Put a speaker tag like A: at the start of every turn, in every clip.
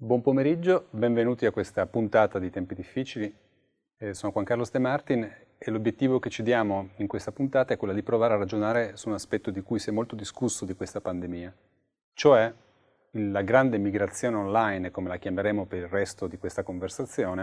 A: Buon pomeriggio, benvenuti a questa puntata di Tempi Difficili. Sono Juan Carlos De Martin e l'obiettivo che ci diamo in questa puntata è quello di provare a ragionare su un aspetto di cui si è molto discusso di questa pandemia, cioè la grande migrazione online, come la chiameremo per il resto di questa conversazione,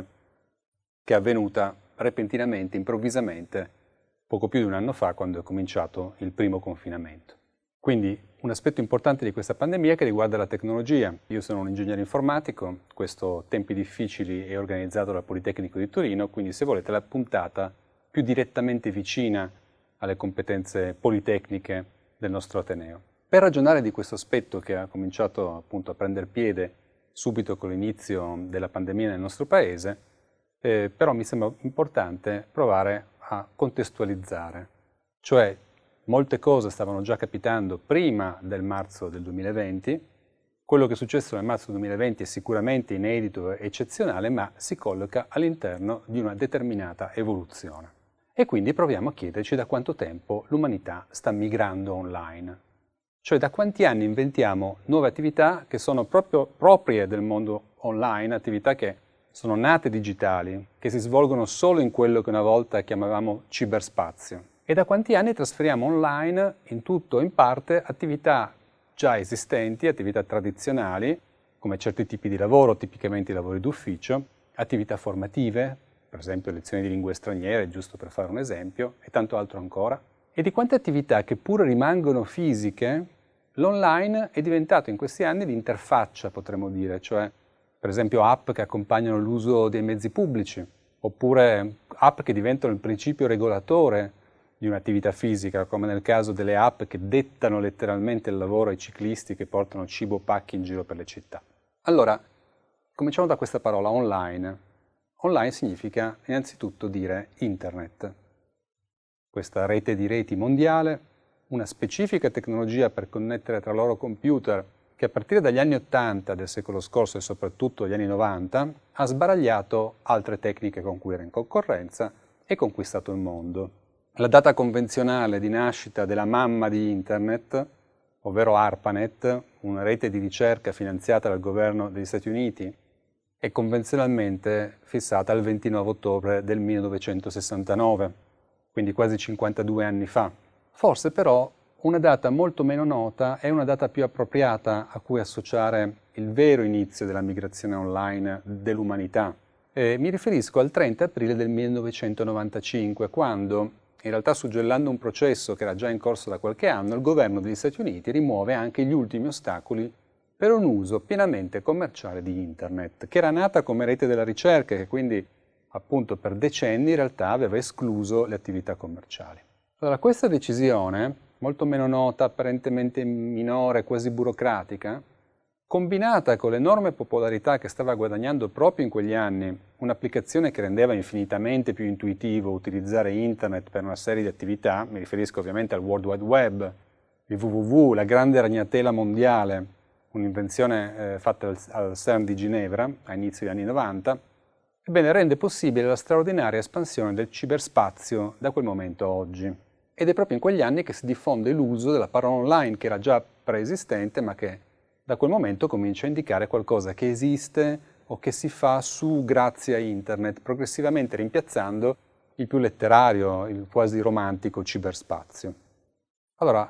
A: che è avvenuta repentinamente, improvvisamente, poco più di un anno fa, quando è cominciato il primo confinamento. Quindi un aspetto importante di questa pandemia che riguarda la tecnologia. Io sono un ingegnere informatico, questo Tempi Difficili è organizzato dal Politecnico di Torino, quindi se volete la puntata più direttamente vicina alle competenze politecniche del nostro Ateneo. Per ragionare di questo aspetto che ha cominciato appunto a prendere piede subito con l'inizio della pandemia nel nostro paese, però mi sembra importante provare a contestualizzare, cioè molte cose stavano già capitando prima del marzo del 2020, quello che è successo nel marzo 2020 è sicuramente inedito e eccezionale, ma si colloca all'interno di una determinata evoluzione. E quindi proviamo a chiederci da quanto tempo l'umanità sta migrando online. Cioè da quanti anni inventiamo nuove attività che sono proprio proprie del mondo online, attività che sono nate digitali, che si svolgono solo in quello che una volta chiamavamo ciberspazio. E da quanti anni trasferiamo online, in tutto o in parte, attività già esistenti, attività tradizionali, come certi tipi di lavoro, tipicamente i lavori d'ufficio, attività formative, per esempio lezioni di lingue straniere, giusto per fare un esempio, e tanto altro ancora. E di quante attività che pure rimangono fisiche, l'online è diventato in questi anni l'interfaccia, potremmo dire, cioè per esempio app che accompagnano l'uso dei mezzi pubblici, oppure app che diventano il principio regolatore di un'attività fisica, come nel caso delle app che dettano letteralmente il lavoro ai ciclisti che portano cibo o pacchi in giro per le città. Allora, cominciamo da questa parola online. Online significa innanzitutto dire internet. Questa rete di reti mondiale, una specifica tecnologia per connettere tra loro computer che a partire dagli anni 80 del secolo scorso e soprattutto dagli anni 90 ha sbaragliato altre tecniche con cui era in concorrenza e conquistato il mondo. La data convenzionale di nascita della mamma di Internet, ovvero ARPANET, una rete di ricerca finanziata dal governo degli Stati Uniti, è convenzionalmente fissata al 29 ottobre del 1969, quindi quasi 52 anni fa. Forse però una data molto meno nota è una data più appropriata a cui associare il vero inizio della migrazione online dell'umanità. Mi riferisco al 30 aprile del 1995, quando, in realtà suggellando un processo che era già in corso da qualche anno, il governo degli Stati Uniti rimuove anche gli ultimi ostacoli per un uso pienamente commerciale di Internet, che era nata come rete della ricerca e che quindi appunto per decenni in realtà aveva escluso le attività commerciali. Allora questa decisione, molto meno nota, apparentemente minore, quasi burocratica, combinata con l'enorme popolarità che stava guadagnando proprio in quegli anni un'applicazione che rendeva infinitamente più intuitivo utilizzare Internet per una serie di attività, mi riferisco ovviamente al World Wide Web, il www, la grande ragnatela mondiale, un'invenzione fatta al CERN di Ginevra a inizio degli anni 90, ebbene rende possibile la straordinaria espansione del ciberspazio da quel momento a oggi. Ed è proprio in quegli anni che si diffonde l'uso della parola online, che era già preesistente, ma che da quel momento comincia a indicare qualcosa che esiste o che si fa grazie a Internet, progressivamente rimpiazzando il più letterario, il quasi romantico ciberspazio. Allora,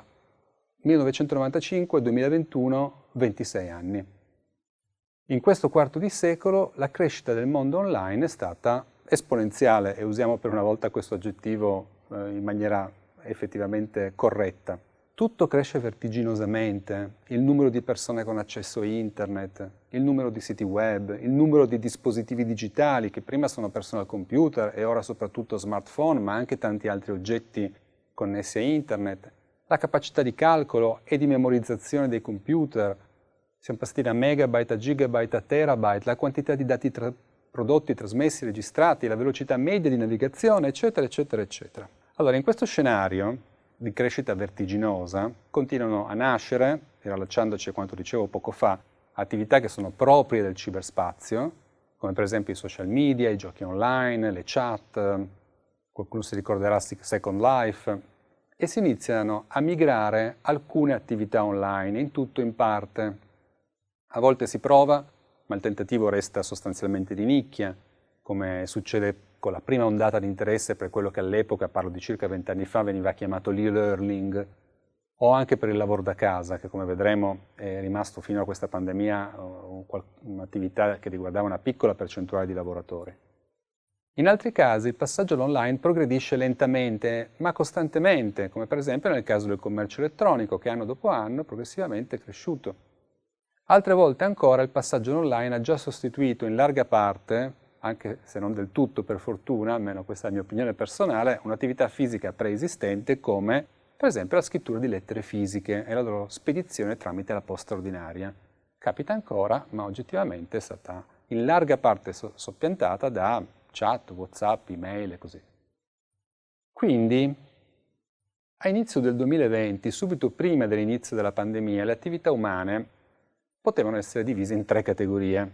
A: 1995-2021, 26 anni. In questo quarto di secolo la crescita del mondo online è stata esponenziale, e usiamo per una volta questo aggettivo in maniera effettivamente corretta. Tutto cresce vertiginosamente, il numero di persone con accesso a Internet, il numero di siti web, il numero di dispositivi digitali che prima sono personal computer e ora soprattutto smartphone, ma anche tanti altri oggetti connessi a Internet, la capacità di calcolo e di memorizzazione dei computer, siamo passati da megabyte a gigabyte a terabyte, la quantità di dati prodotti, trasmessi, registrati, la velocità media di navigazione, eccetera, eccetera, eccetera. Allora, in questo scenario di crescita vertiginosa continuano a nascere, e rilacciandoci a quanto dicevo poco fa, attività che sono proprie del ciberspazio, come per esempio i social media, i giochi online, le chat, qualcuno si ricorderà Second Life, e si iniziano a migrare alcune attività online, in tutto o in parte. A volte si prova ma il tentativo resta sostanzialmente di nicchia, come succede con la prima ondata di interesse per quello che all'epoca, parlo di circa 20 anni fa, veniva chiamato l'e-learning, o anche per il lavoro da casa, che come vedremo è rimasto fino a questa pandemia un'attività che riguardava una piccola percentuale di lavoratori. In altri casi il passaggio all'online progredisce lentamente, ma costantemente, come per esempio nel caso del commercio elettronico, che anno dopo anno progressivamente è cresciuto. Altre volte ancora il passaggio online ha già sostituito in larga parte, anche se non del tutto per fortuna, almeno questa è la mia opinione personale, un'attività fisica preesistente come per esempio la scrittura di lettere fisiche e la loro spedizione tramite la posta ordinaria. Capita ancora, ma oggettivamente è stata in larga parte soppiantata da chat, WhatsApp, email e così. Quindi, a inizio del 2020, subito prima dell'inizio della pandemia, le attività umane potevano essere divise in 3 categorie.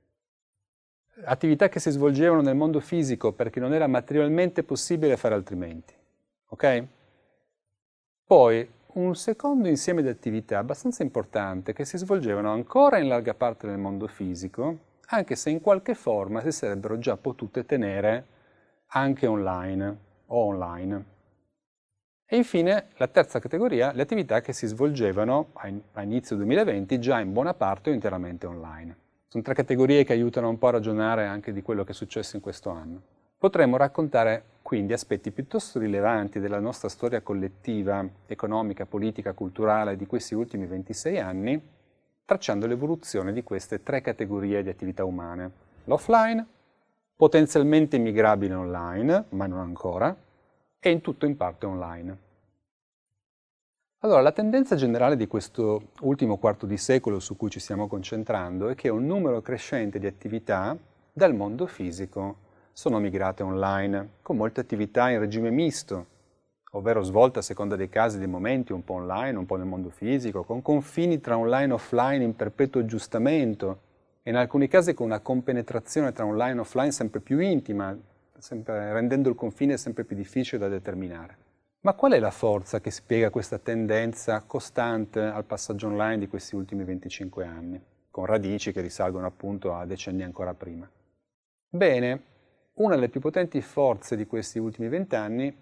A: Attività che si svolgevano nel mondo fisico perché non era materialmente possibile fare altrimenti. Ok? Poi un secondo insieme di attività abbastanza importante che si svolgevano ancora in larga parte nel mondo fisico, anche se in qualche forma si sarebbero già potute tenere anche online o online. E infine la terza categoria, le attività che si svolgevano a inizio 2020 già in buona parte o interamente online. Sono 3 categorie che aiutano un po' a ragionare anche di quello che è successo in questo anno. Potremmo raccontare quindi aspetti piuttosto rilevanti della nostra storia collettiva, economica, politica, culturale di questi ultimi 26 anni, tracciando l'evoluzione di queste 3 categorie di attività umane. L'offline, potenzialmente migrabile online, ma non ancora, e in tutto in parte online. Allora, la tendenza generale di questo ultimo quarto di secolo su cui ci stiamo concentrando è che un numero crescente di attività dal mondo fisico sono migrate online, con molte attività in regime misto, ovvero svolte a seconda dei casi e dei momenti, un po' online, un po' nel mondo fisico, con confini tra online e offline in perpetuo aggiustamento e in alcuni casi con una compenetrazione tra online e offline sempre più intima, rendendo il confine sempre più difficile da determinare. Ma qual è la forza che spiega questa tendenza costante al passaggio online di questi ultimi 25 anni, con radici che risalgono appunto a decenni ancora prima? Bene, una delle più potenti forze di questi ultimi 20 anni,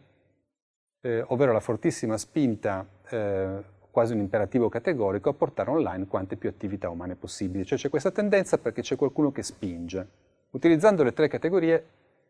A: ovvero la fortissima spinta, quasi un imperativo categorico, a portare online quante più attività umane possibili. Cioè c'è questa tendenza perché c'è qualcuno che spinge. Utilizzando le 3 categorie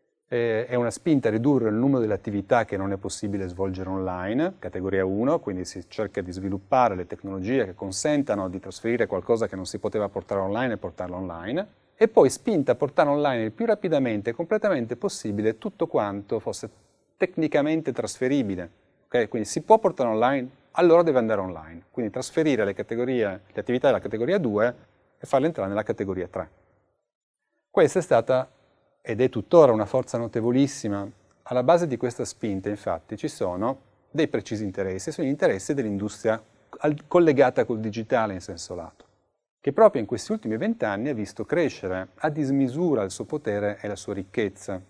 A: è una spinta a ridurre il numero delle attività che non è possibile svolgere online, categoria 1, quindi si cerca di sviluppare le tecnologie che consentano di trasferire qualcosa che non si poteva portare online e portarlo online, e poi spinta a portare online il più rapidamente e completamente possibile tutto quanto fosse tecnicamente trasferibile. Okay? Quindi si può portare online, allora deve andare online. Quindi trasferire le attività della categoria 2 e farle entrare nella categoria 3. Questa è stata ed è tuttora una forza notevolissima. Alla base di questa spinta, infatti, ci sono dei precisi interessi, sono gli interessi dell'industria collegata col digitale in senso lato, che proprio in questi ultimi 20 anni ha visto crescere a dismisura il suo potere e la sua ricchezza.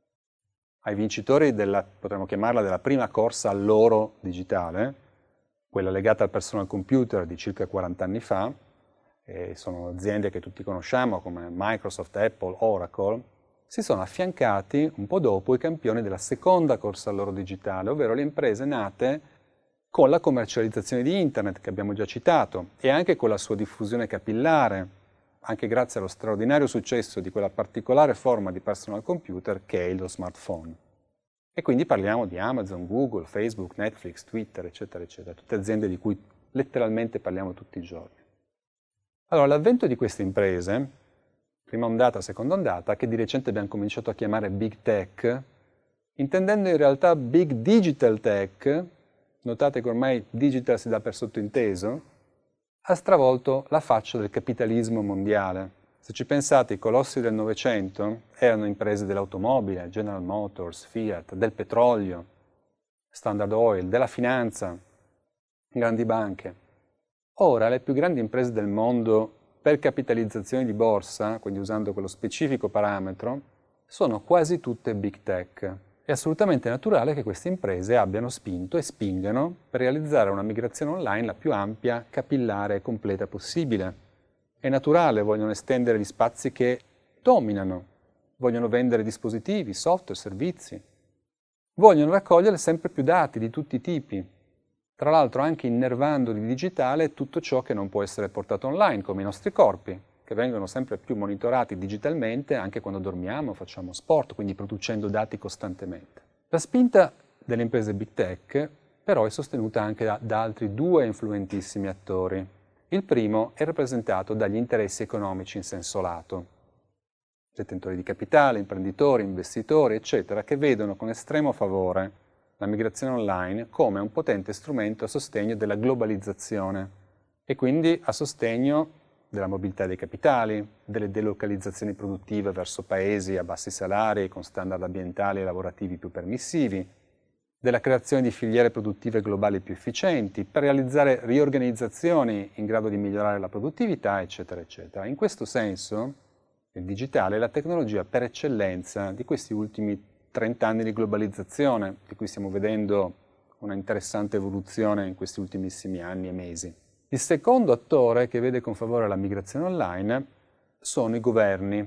A: Ai vincitori potremmo chiamarla della prima corsa all'oro digitale, quella legata al personal computer di circa 40 anni fa, e sono aziende che tutti conosciamo come Microsoft, Apple, Oracle, si sono affiancati un po' dopo i campioni della seconda corsa all'oro digitale, ovvero le imprese nate con la commercializzazione di Internet, che abbiamo già citato, e anche con la sua diffusione capillare, anche grazie allo straordinario successo di quella particolare forma di personal computer che è lo smartphone. E quindi parliamo di Amazon, Google, Facebook, Netflix, Twitter, eccetera, eccetera, tutte aziende di cui letteralmente parliamo tutti i giorni. Allora, l'avvento di queste imprese, prima ondata, seconda ondata, che di recente abbiamo cominciato a chiamare Big Tech, intendendo in realtà Big Digital Tech, notate che ormai digital si dà per sottointeso, ha stravolto la faccia del capitalismo mondiale. Se ci pensate, i colossi del Novecento erano imprese dell'automobile, General Motors, Fiat, del petrolio, Standard Oil, della finanza, grandi banche. Ora le più grandi imprese del mondo per capitalizzazione di borsa, quindi usando quello specifico parametro, sono quasi tutte Big Tech. È assolutamente naturale che queste imprese abbiano spinto e spingano per realizzare una migrazione online la più ampia, capillare e completa possibile. È naturale, vogliono estendere gli spazi che dominano, vogliono vendere dispositivi, software, servizi, vogliono raccogliere sempre più dati di tutti i tipi, tra l'altro anche innervando di digitale tutto ciò che non può essere portato online, come i nostri corpi, che vengono sempre più monitorati digitalmente anche quando dormiamo, facciamo sport, quindi producendo dati costantemente. La spinta delle imprese big tech però è sostenuta anche da altri due influentissimi attori. Il primo è rappresentato dagli interessi economici in senso lato, detentori di capitale, imprenditori, investitori, eccetera, che vedono con estremo favore la migrazione online come un potente strumento a sostegno della globalizzazione e quindi a sostegno della mobilità dei capitali, delle delocalizzazioni produttive verso paesi a bassi salari con standard ambientali e lavorativi più permissivi, della creazione di filiere produttive globali più efficienti, per realizzare riorganizzazioni in grado di migliorare la produttività, eccetera, eccetera. In questo senso, il digitale è la tecnologia per eccellenza di questi ultimi 30 anni di globalizzazione, di cui stiamo vedendo una interessante evoluzione in questi ultimissimi anni e mesi. Il secondo attore che vede con favore la migrazione online sono i governi,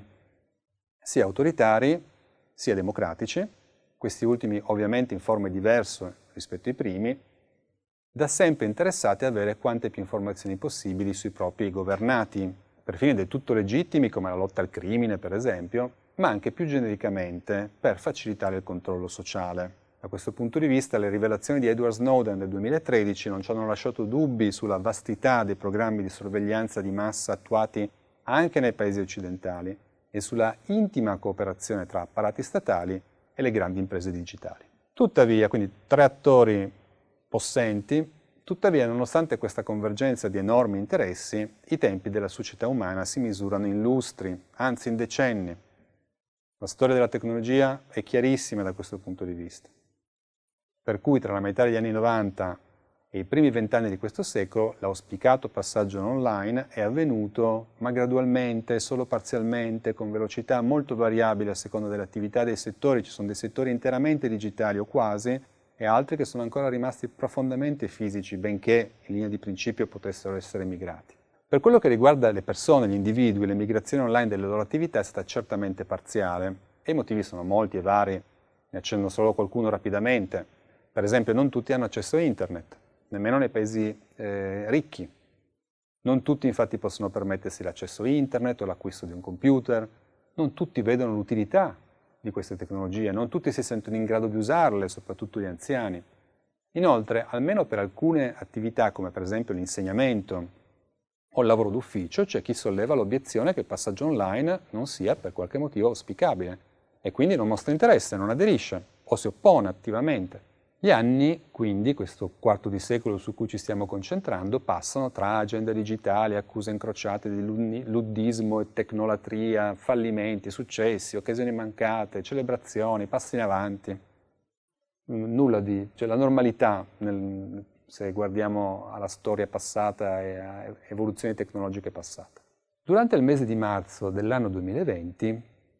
A: sia autoritari sia democratici, questi ultimi ovviamente in forme diverse rispetto ai primi, da sempre interessati ad avere quante più informazioni possibili sui propri governati, per fini del tutto legittimi come la lotta al crimine per esempio, ma anche più genericamente per facilitare il controllo sociale. Da questo punto di vista le rivelazioni di Edward Snowden del 2013 non ci hanno lasciato dubbi sulla vastità dei programmi di sorveglianza di massa attuati anche nei paesi occidentali e sulla intima cooperazione tra apparati statali e le grandi imprese digitali. Tuttavia, quindi tre attori possenti, tuttavia nonostante questa convergenza di enormi interessi, i tempi della società umana si misurano in lustri, anzi in decenni. La storia della tecnologia è chiarissima da questo punto di vista. Per cui tra la metà degli anni 90 e i primi 20 anni di questo secolo l'auspicato passaggio online è avvenuto, ma gradualmente, solo parzialmente, con velocità molto variabile a seconda delle attività dei settori. Ci sono dei settori interamente digitali o quasi, e altri che sono ancora rimasti profondamente fisici, benché in linea di principio potessero essere migrati. Per quello che riguarda le persone, gli individui, l'emigrazione online delle loro attività è stata certamente parziale, e i motivi sono molti e vari, ne accenno solo qualcuno rapidamente. Per esempio, non tutti hanno accesso a internet, nemmeno nei paesi ricchi. Non tutti infatti possono permettersi l'accesso a internet o l'acquisto di un computer, non tutti vedono l'utilità di queste tecnologie, non tutti si sentono in grado di usarle, soprattutto gli anziani. Inoltre, almeno per alcune attività come per esempio l'insegnamento o il lavoro d'ufficio, c'è chi solleva l'obiezione che il passaggio online non sia per qualche motivo auspicabile e quindi non mostra interesse, non aderisce o si oppone attivamente. Gli anni, quindi, questo quarto di secolo su cui ci stiamo concentrando, passano tra agende digitali, accuse incrociate di luddismo e tecnolatria, fallimenti, successi, occasioni mancate, celebrazioni, passi in avanti. Nulla di... cioè la normalità, se guardiamo alla storia passata e a evoluzioni tecnologiche passate. Durante il mese di marzo dell'anno 2020,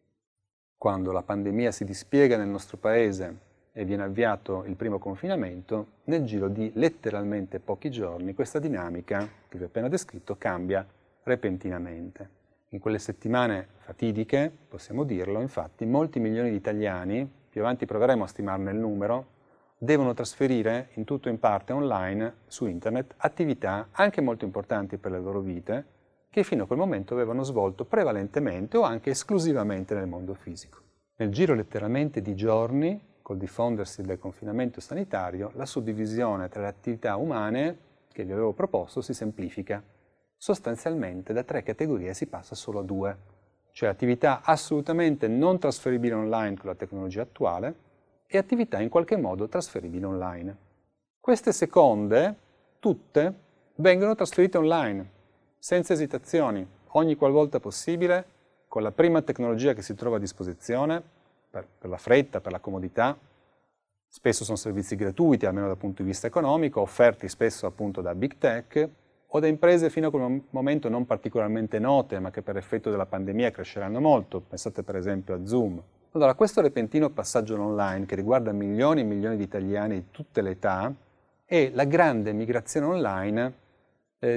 A: quando la pandemia si dispiega nel nostro paese e viene avviato il primo confinamento, nel giro di letteralmente pochi giorni questa dinamica, che vi ho appena descritto, cambia repentinamente. In quelle settimane fatidiche, possiamo dirlo, infatti, molti milioni di italiani, più avanti proveremo a stimarne il numero, devono trasferire in tutto o in parte online, su internet, attività anche molto importanti per le loro vite, che fino a quel momento avevano svolto prevalentemente o anche esclusivamente nel mondo fisico. Nel giro letteralmente di giorni, col diffondersi del confinamento sanitario, la suddivisione tra le attività umane che vi avevo proposto si semplifica. Sostanzialmente da 3 categorie si passa solo a 2, cioè attività assolutamente non trasferibili online con la tecnologia attuale e attività in qualche modo trasferibili online. Queste seconde, tutte, vengono trasferite online, senza esitazioni, ogni qualvolta possibile, con la prima tecnologia che si trova a disposizione, per la fretta, per la comodità. Spesso sono servizi gratuiti, almeno dal punto di vista economico, offerti spesso appunto da big tech o da imprese fino a quel momento non particolarmente note, ma che per effetto della pandemia cresceranno molto. Pensate per esempio a Zoom. Allora, questo repentino passaggio online che riguarda milioni e milioni di italiani di tutte le età è la grande migrazione online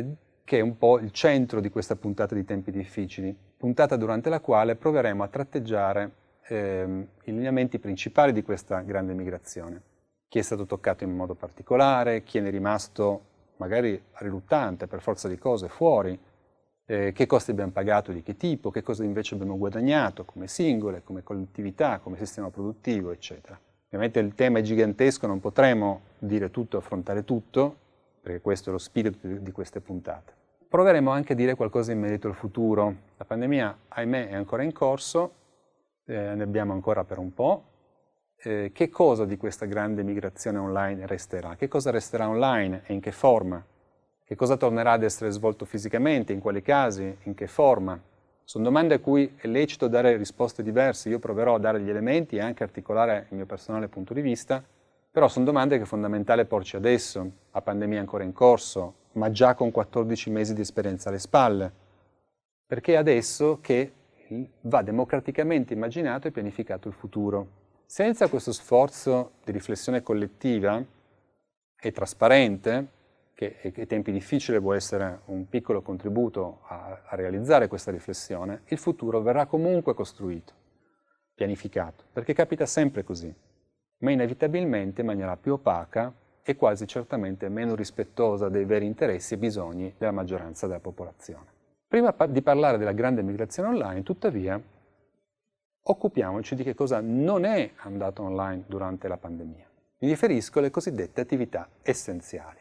A: che è un po' il centro di questa puntata di Tempi Difficili, puntata durante la quale proveremo a tratteggiare i lineamenti principali di questa grande migrazione. Chi è stato toccato in modo particolare, chi è rimasto magari riluttante per forza di cose fuori, che costi abbiamo pagato, di che tipo, che cosa invece abbiamo guadagnato come singole, come collettività, come sistema produttivo, eccetera. Ovviamente il tema è gigantesco, non potremo dire tutto, affrontare tutto, perché questo è lo spirito di queste puntate. Proveremo anche a dire qualcosa in merito al futuro. La pandemia, ahimè, è ancora in corso, ne abbiamo ancora per un po'. Che cosa di questa grande migrazione online resterà? Che cosa resterà online e in che forma? Che cosa tornerà ad essere svolto fisicamente, in quali casi, in che forma? Sono domande a cui è lecito dare risposte diverse. Io proverò a dare gli elementi e anche articolare il mio personale punto di vista, però sono domande che è fondamentale porci adesso, a pandemia ancora in corso, ma già con 14 mesi di esperienza alle spalle, perché è adesso che va democraticamente immaginato e pianificato il futuro. Senza questo sforzo di riflessione collettiva e trasparente, che ai tempi difficili può essere un piccolo contributo a realizzare questa riflessione, il futuro verrà comunque costruito, pianificato, perché capita sempre così, ma inevitabilmente in maniera più opaca e quasi certamente meno rispettosa dei veri interessi e bisogni della maggioranza della popolazione. Prima di parlare della grande migrazione online, tuttavia, occupiamoci di che cosa non è andato online durante la pandemia. Mi riferisco alle cosiddette attività essenziali.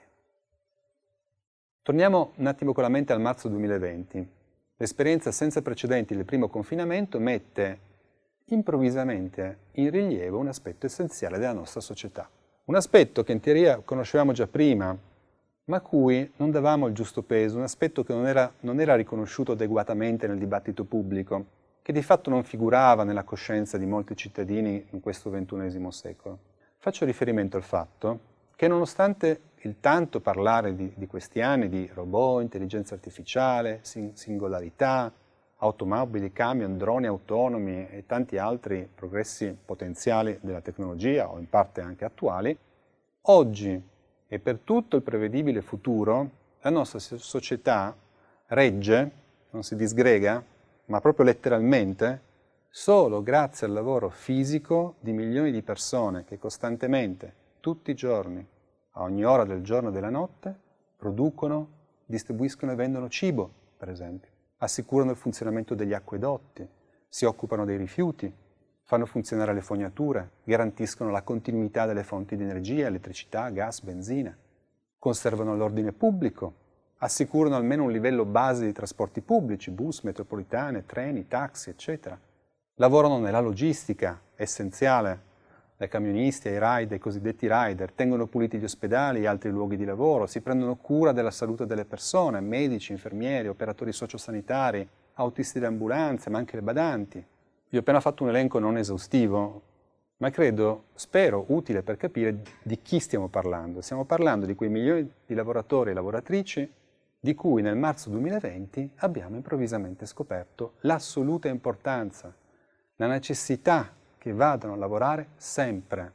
A: Torniamo un attimo con la mente al marzo 2020. L'esperienza senza precedenti del primo confinamento mette improvvisamente in rilievo un aspetto essenziale della nostra società. Un aspetto che in teoria conoscevamo già prima, ma a cui non davamo il giusto peso, un aspetto che non era riconosciuto adeguatamente nel dibattito pubblico, che di fatto non figurava nella coscienza di molti cittadini in questo XXI secolo. Faccio riferimento al fatto che nonostante il tanto parlare di questi anni di robot, intelligenza artificiale, singolarità, automobili, camion, droni autonomi e tanti altri progressi potenziali della tecnologia o in parte anche attuali, oggi e per tutto il prevedibile futuro la nostra società regge, non si disgrega, ma proprio letteralmente, solo grazie al lavoro fisico di milioni di persone che costantemente, tutti i giorni, a ogni ora del giorno e della notte, producono, distribuiscono e vendono cibo, per esempio, assicurano il funzionamento degli acquedotti, si occupano dei rifiuti, fanno funzionare le fognature, garantiscono la continuità delle fonti di energia, elettricità, gas, benzina, conservano l'ordine pubblico, assicurano almeno un livello base di trasporti pubblici, bus, metropolitane, treni, taxi, eccetera. Lavorano nella logistica, essenziale, dai camionisti ai cosiddetti rider, tengono puliti gli ospedali e altri luoghi di lavoro, si prendono cura della salute delle persone, medici, infermieri, operatori sociosanitari, autisti di ambulanze, ma anche le badanti. Vi ho appena fatto un elenco non esaustivo, ma spero utile per capire di chi stiamo parlando. Stiamo parlando di quei milioni di lavoratori e lavoratrici di cui nel marzo 2020 abbiamo improvvisamente scoperto l'assoluta importanza, la necessità che vadano a lavorare sempre.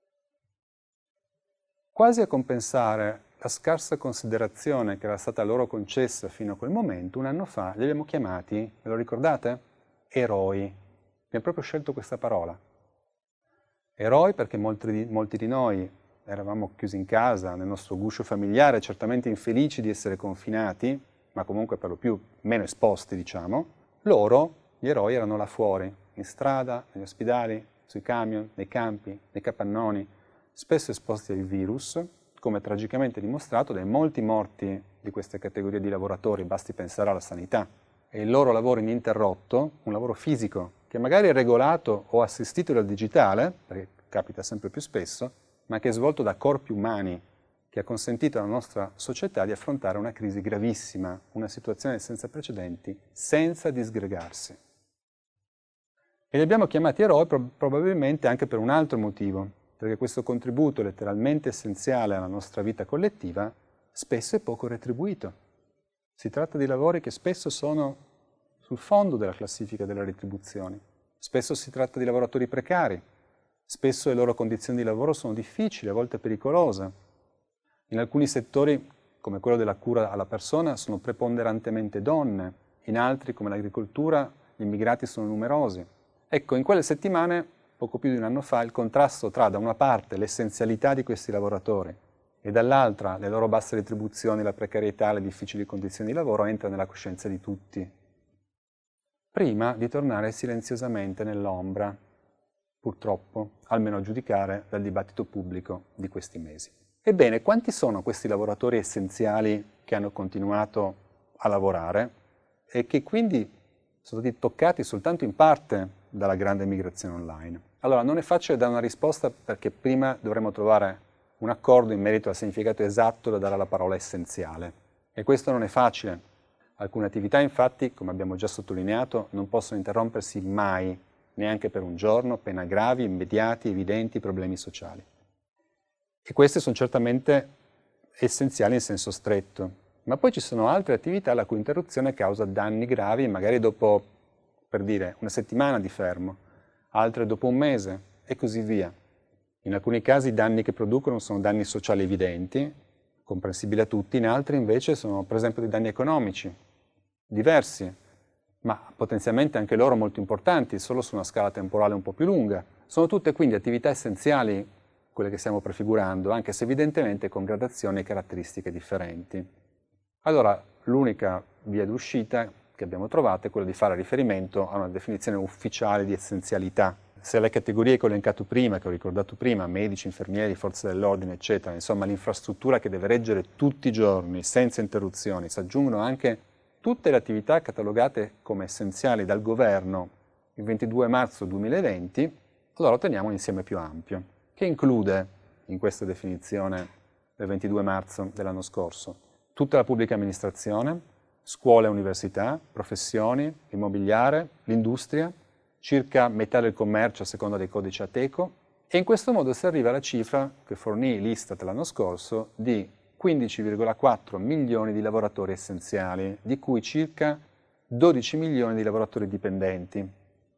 A: Quasi a compensare la scarsa considerazione che era stata loro concessa fino a quel momento, un anno fa li abbiamo chiamati, ve lo ricordate? Eroi. Abbiamo proprio scelto questa parola. Eroi perché molti di noi eravamo chiusi in casa, nel nostro guscio familiare, certamente infelici di essere confinati, ma comunque per lo più meno esposti, diciamo. Loro, gli eroi, erano là fuori, in strada, negli ospedali, sui camion, nei campi, nei capannoni, spesso esposti al virus, come tragicamente dimostrato dai molti morti di queste categorie di lavoratori, basti pensare alla sanità. E il loro lavoro ininterrotto, un lavoro fisico, che magari è regolato o assistito dal digitale, perché capita sempre più spesso, ma che è svolto da corpi umani, che ha consentito alla nostra società di affrontare una crisi gravissima, una situazione senza precedenti, senza disgregarsi. E li abbiamo chiamati eroi probabilmente anche per un altro motivo, perché questo contributo letteralmente essenziale alla nostra vita collettiva spesso è poco retribuito. Si tratta di lavori che spesso sono sul fondo della classifica delle retribuzioni. Spesso si tratta di lavoratori precari. Spesso le loro condizioni di lavoro sono difficili, a volte pericolose. In alcuni settori come quello della cura alla persona, sono preponderantemente donne, in altri, come l'agricoltura, gli immigrati sono numerosi. Ecco, in quelle settimane, poco più di un anno fa, il contrasto tra, da una parte, l'essenzialità di questi lavoratori e dall'altra le loro basse retribuzioni, la precarietà, le difficili condizioni di lavoro entra nella coscienza di tutti. Prima di tornare silenziosamente nell'ombra, purtroppo, almeno a giudicare dal dibattito pubblico di questi mesi. Ebbene, quanti sono questi lavoratori essenziali che hanno continuato a lavorare e che quindi sono stati toccati soltanto in parte dalla grande migrazione online? Allora, non è facile dare una risposta perché prima dovremmo trovare un accordo in merito al significato esatto da dare alla parola essenziale. E questo non è facile. Alcune attività, infatti, come abbiamo già sottolineato, non possono interrompersi mai, neanche per un giorno, pena gravi, immediati, evidenti problemi sociali. E queste sono certamente essenziali in senso stretto. Ma poi ci sono altre attività la cui interruzione causa danni gravi, magari dopo, per dire, una settimana di fermo, altre dopo un mese e così via. In alcuni casi i danni che producono sono danni sociali evidenti, comprensibili a tutti, in altri invece sono per esempio dei danni economici, diversi, ma potenzialmente anche loro molto importanti, solo su una scala temporale un po' più lunga. Sono tutte quindi attività essenziali, quelle che stiamo prefigurando, anche se evidentemente con gradazioni e caratteristiche differenti. Allora, l'unica via d'uscita che abbiamo trovato è quella di fare riferimento a una definizione ufficiale di essenzialità. Se alle categorie che ho elencato prima, che ho ricordato prima, medici, infermieri, forze dell'ordine, eccetera, insomma l'infrastruttura che deve reggere tutti i giorni, senza interruzioni, si aggiungono anche tutte le attività catalogate come essenziali dal governo il 22 marzo 2020, allora otteniamo un insieme più ampio, che include, in questa definizione del 22 marzo dell'anno scorso, tutta la pubblica amministrazione, scuole e università, professioni, immobiliare, l'industria, circa metà del commercio a seconda dei codici Ateco, e in questo modo si arriva alla cifra che fornì l'Istat l'anno scorso di 15,4 milioni di lavoratori essenziali, di cui circa 12 milioni di lavoratori dipendenti,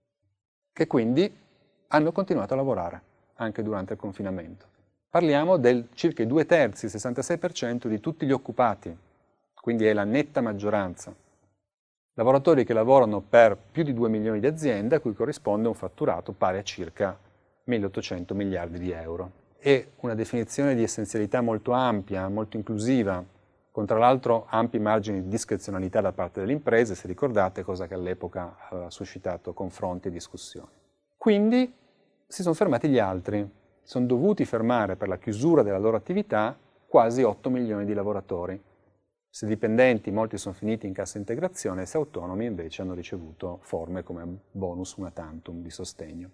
A: che quindi hanno continuato a lavorare anche durante il confinamento. Parliamo del circa i 2/3, il 66% di tutti gli occupati, quindi è la netta maggioranza. Lavoratori che lavorano per più di 2 milioni di aziende a cui corrisponde un fatturato pari a circa 1.800 miliardi di euro. È una definizione di essenzialità molto ampia, molto inclusiva, con tra l'altro ampi margini di discrezionalità da parte delle imprese, se ricordate, cosa che all'epoca aveva suscitato confronti e discussioni. Quindi si sono fermati gli altri, sono dovuti fermare per la chiusura della loro attività quasi 8 milioni di lavoratori. Se dipendenti, molti sono finiti in cassa integrazione, se autonomi invece hanno ricevuto forme come bonus una tantum di sostegno.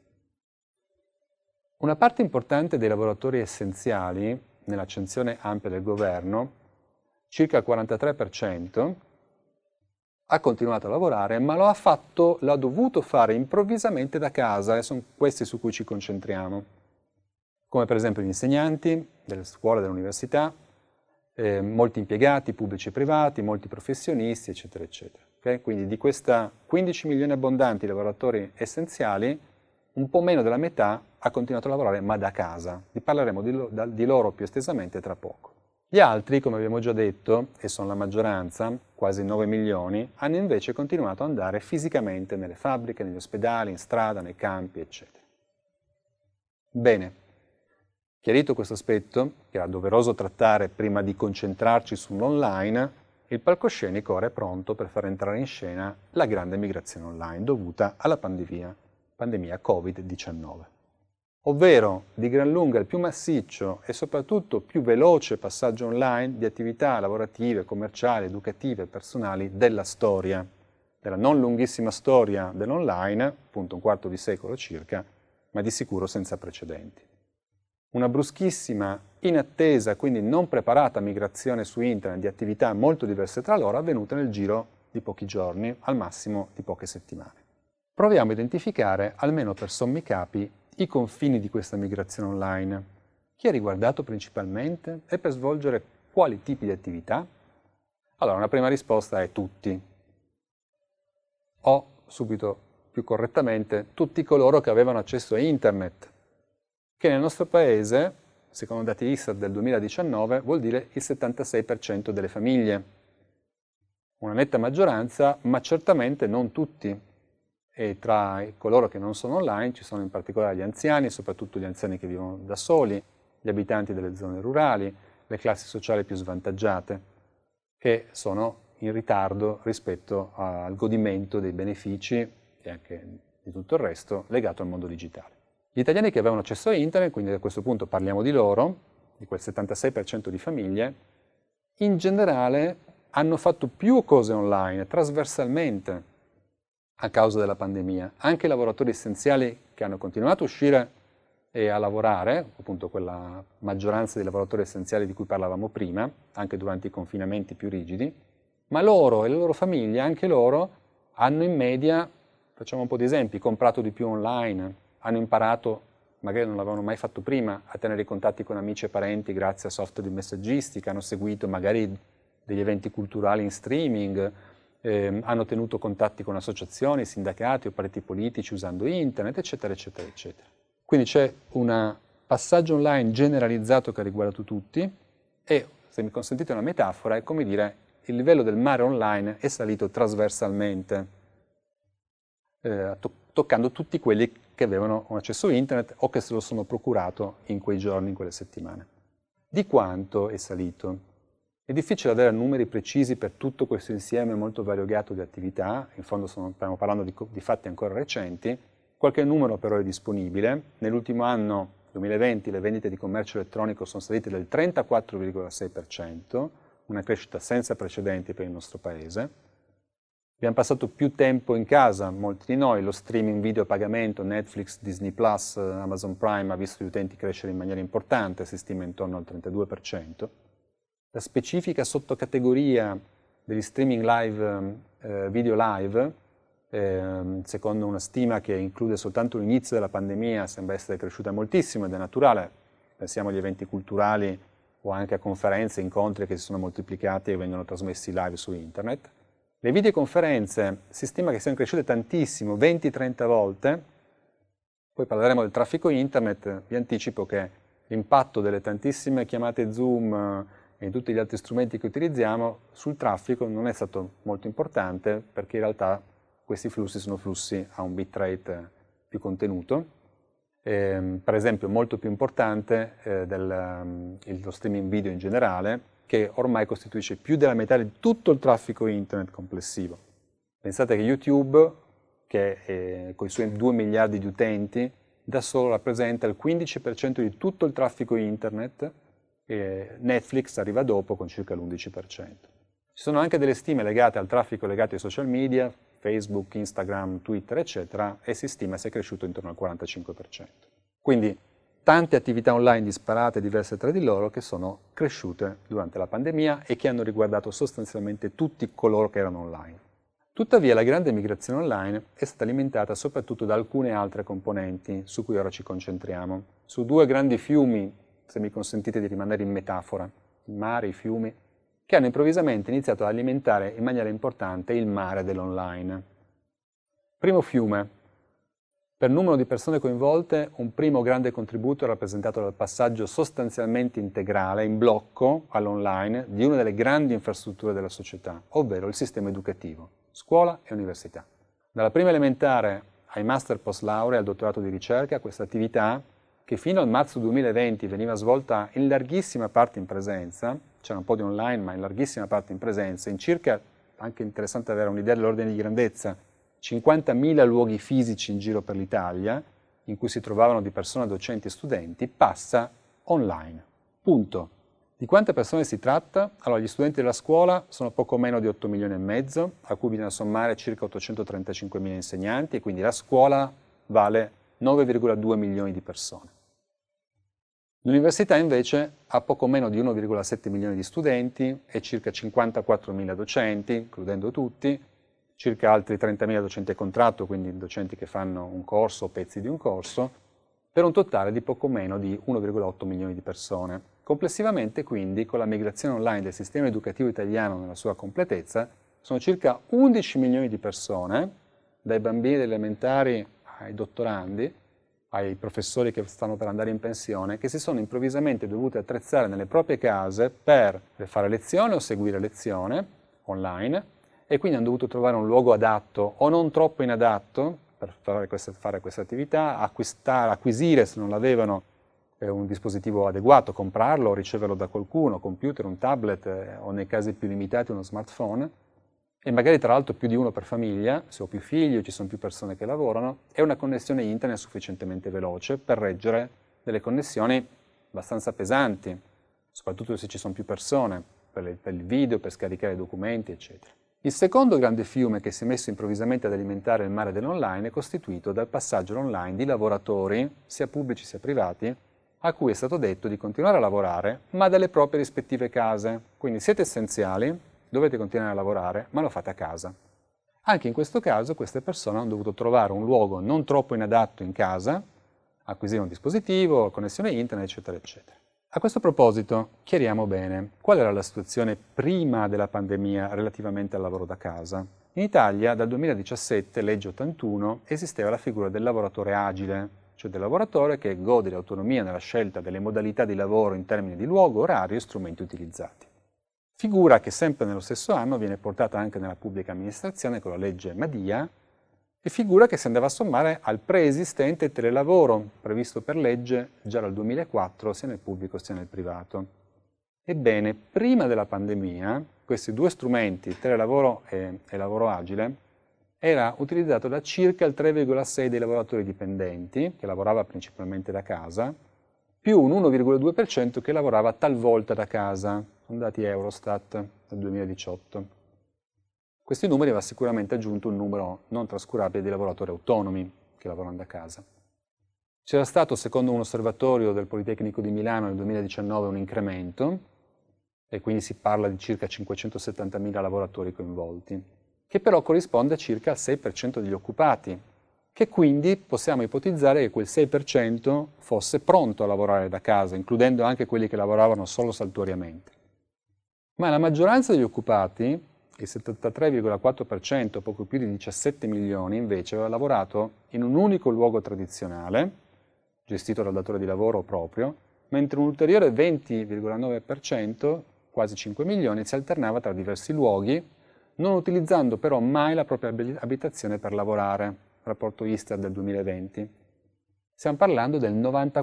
A: Una parte importante dei lavoratori essenziali, nell'accezione ampia del governo, circa il 43%, ha continuato a lavorare, ma l'ha dovuto fare improvvisamente da casa, e sono questi su cui ci concentriamo, come per esempio gli insegnanti delle scuole e dell'università, molti impiegati pubblici e privati, molti professionisti, eccetera, eccetera. Okay? Quindi di questa 15 milioni abbondanti lavoratori essenziali, un po' meno della metà ha continuato a lavorare ma da casa. Vi parleremo di loro più estesamente tra poco. Gli altri, come abbiamo già detto, e sono la maggioranza, quasi 9 milioni, hanno invece continuato ad andare fisicamente nelle fabbriche, negli ospedali, in strada, nei campi, eccetera. Bene. Chiarito questo aspetto, che era doveroso trattare prima di concentrarci sull'online, il palcoscenico ora è pronto per far entrare in scena la grande migrazione online dovuta alla pandemia Covid-19. Ovvero di gran lunga il più massiccio e soprattutto più veloce passaggio online di attività lavorative, commerciali, educative e personali della storia, della non lunghissima storia dell'online, appunto un quarto di secolo circa, ma di sicuro senza precedenti. Una bruschissima, inattesa, quindi non preparata migrazione su internet di attività molto diverse tra loro avvenuta nel giro di pochi giorni, al massimo di poche settimane. Proviamo a identificare, almeno per sommi capi, i confini di questa migrazione online. Chi è riguardato principalmente e per svolgere quali tipi di attività? Allora, una prima risposta è tutti. O, subito più correttamente, tutti coloro che avevano accesso a internet, che nel nostro paese, secondo dati ISTAT del 2019, vuol dire il 76% delle famiglie. Una netta maggioranza, ma certamente non tutti. E tra coloro che non sono online ci sono in particolare gli anziani, soprattutto gli anziani che vivono da soli, gli abitanti delle zone rurali, le classi sociali più svantaggiate, che sono in ritardo rispetto al godimento dei benefici e anche di tutto il resto legato al mondo digitale. Gli italiani che avevano accesso a internet, quindi a questo punto parliamo di loro, di quel 76% di famiglie, in generale hanno fatto più cose online, trasversalmente, a causa della pandemia. Anche i lavoratori essenziali che hanno continuato a uscire e a lavorare, appunto quella maggioranza di lavoratori essenziali di cui parlavamo prima, anche durante i confinamenti più rigidi, ma loro e le loro famiglie, anche loro, hanno in media, facciamo un po' di esempi, comprato di più online, hanno imparato, magari non l'avevano mai fatto prima, a tenere i contatti con amici e parenti grazie a software di messaggistica, hanno seguito magari degli eventi culturali in streaming, hanno tenuto contatti con associazioni, sindacati o partiti politici usando internet, eccetera, eccetera, eccetera. Quindi c'è un passaggio online generalizzato che ha riguardato tutti e, se mi consentite una metafora, è come dire il livello del mare online è salito trasversalmente, toccando tutti quelli che avevano un accesso a internet o che se lo sono procurato in quei giorni, in quelle settimane. Di quanto è salito? È difficile avere numeri precisi per tutto questo insieme molto variegato di attività, in fondo stiamo parlando di fatti ancora recenti, qualche numero però è disponibile. Nell'ultimo anno, 2020, le vendite di commercio elettronico sono salite del 34,6%, una crescita senza precedenti per il nostro paese. Abbiamo passato più tempo in casa, molti di noi, lo streaming video a pagamento, Netflix, Disney+, Amazon Prime ha visto gli utenti crescere in maniera importante, si stima intorno al 32%. La specifica sottocategoria degli streaming live, video live, secondo una stima che include soltanto l'inizio della pandemia, sembra essere cresciuta moltissimo ed è naturale. Pensiamo agli eventi culturali o anche a conferenze, incontri che si sono moltiplicati e vengono trasmessi live su internet. Le videoconferenze si stima che siano cresciute tantissimo, 20-30 volte. Poi parleremo del traffico internet, vi anticipo che l'impatto delle tantissime chiamate Zoom e tutti gli altri strumenti che utilizziamo sul traffico non è stato molto importante perché in realtà questi flussi sono flussi a un bitrate più contenuto. Per esempio molto più importante lo streaming video in generale, che ormai costituisce più della metà di tutto il traffico internet complessivo. Pensate che YouTube, che con i suoi 2 miliardi di utenti, da solo rappresenta il 15% di tutto il traffico internet, e Netflix arriva dopo con circa l'11%. Ci sono anche delle stime legate al traffico legato ai social media, Facebook, Instagram, Twitter, eccetera, e si stima sia cresciuto intorno al 45%. Quindi tante attività online disparate e diverse tra di loro che sono cresciute durante la pandemia e che hanno riguardato sostanzialmente tutti coloro che erano online. Tuttavia la grande migrazione online è stata alimentata soprattutto da alcune altre componenti su cui ora ci concentriamo, su 2 grandi fiumi, se mi consentite di rimanere in metafora, il mare, i fiumi, che hanno improvvisamente iniziato ad alimentare in maniera importante il mare dell'online. Primo fiume. Per numero di persone coinvolte, un primo grande contributo è rappresentato dal passaggio sostanzialmente integrale, in blocco, all'online, di una delle grandi infrastrutture della società, ovvero il sistema educativo, scuola e università. Dalla prima elementare ai master post laurea e al dottorato di ricerca, questa attività, che fino al marzo 2020 veniva svolta in larghissima parte in presenza, c'era un po' di online ma in larghissima parte in presenza, in circa, anche interessante avere un'idea dell'ordine di grandezza, 50.000 luoghi fisici in giro per l'Italia, in cui si trovavano di persona docenti e studenti, passa online. Punto. Di quante persone si tratta? Allora, gli studenti della scuola sono poco meno di 8 milioni e mezzo, a cui bisogna sommare circa 835.000 insegnanti, e quindi la scuola vale 9,2 milioni di persone. L'università invece ha poco meno di 1,7 milioni di studenti e circa 54.000 docenti, includendo tutti, circa altri 30.000 docenti a contratto, quindi docenti che fanno un corso o pezzi di un corso, per un totale di poco meno di 1,8 milioni di persone. Complessivamente, quindi, con la migrazione online del sistema educativo italiano nella sua completezza, sono circa 11 milioni di persone, dai bambini elementari ai dottorandi, ai professori che stanno per andare in pensione, che si sono improvvisamente dovuti attrezzare nelle proprie case per fare lezione o seguire lezione online, e quindi hanno dovuto trovare un luogo adatto o non troppo inadatto per fare questa attività, acquisire, se non l'avevano, un dispositivo adeguato, comprarlo o riceverlo da qualcuno, computer, un tablet o nei casi più limitati uno smartphone, e magari tra l'altro più di uno per famiglia, se ho più figli o ci sono più persone che lavorano, e una connessione internet sufficientemente veloce per reggere delle connessioni abbastanza pesanti, soprattutto se ci sono più persone, per il video, per scaricare documenti, eccetera. Il secondo grande fiume che si è messo improvvisamente ad alimentare il mare dell'online è costituito dal passaggio online di lavoratori, sia pubblici sia privati, a cui è stato detto di continuare a lavorare, ma dalle proprie rispettive case. Quindi siete essenziali, dovete continuare a lavorare, ma lo fate a casa. Anche in questo caso queste persone hanno dovuto trovare un luogo non troppo inadatto in casa, acquisire un dispositivo, connessione internet, eccetera, eccetera. A questo proposito, chiariamo bene qual era la situazione prima della pandemia relativamente al lavoro da casa. In Italia, dal 2017, legge 81, esisteva la figura del lavoratore agile, cioè del lavoratore che gode di autonomia nella scelta delle modalità di lavoro in termini di luogo, orario e strumenti utilizzati. Figura che sempre nello stesso anno viene portata anche nella pubblica amministrazione con la legge Madia, e figura che si andava a sommare al preesistente telelavoro, previsto per legge già dal 2004 sia nel pubblico sia nel privato. Ebbene, prima della pandemia, questi due strumenti, telelavoro e lavoro agile, era utilizzato da circa il 3,6 dei lavoratori dipendenti, che lavorava principalmente da casa, più un 1,2% che lavorava talvolta da casa, sono dati Eurostat del 2018. Questi numeri va sicuramente aggiunto un numero non trascurabile di lavoratori autonomi che lavorano da casa. C'era stato, secondo un osservatorio del Politecnico di Milano nel 2019, un incremento, e quindi si parla di circa 570.000 lavoratori coinvolti, che però corrisponde a circa al 6% degli occupati, che quindi possiamo ipotizzare che quel 6% fosse pronto a lavorare da casa, includendo anche quelli che lavoravano solo saltuariamente. Ma la maggioranza degli occupati, il 73,4%, poco più di 17 milioni, invece aveva lavorato in un unico luogo tradizionale, gestito dal datore di lavoro proprio, mentre un ulteriore 20,9%, quasi 5 milioni, si alternava tra diversi luoghi, non utilizzando però mai la propria abitazione per lavorare, rapporto Istat del 2020. Stiamo parlando del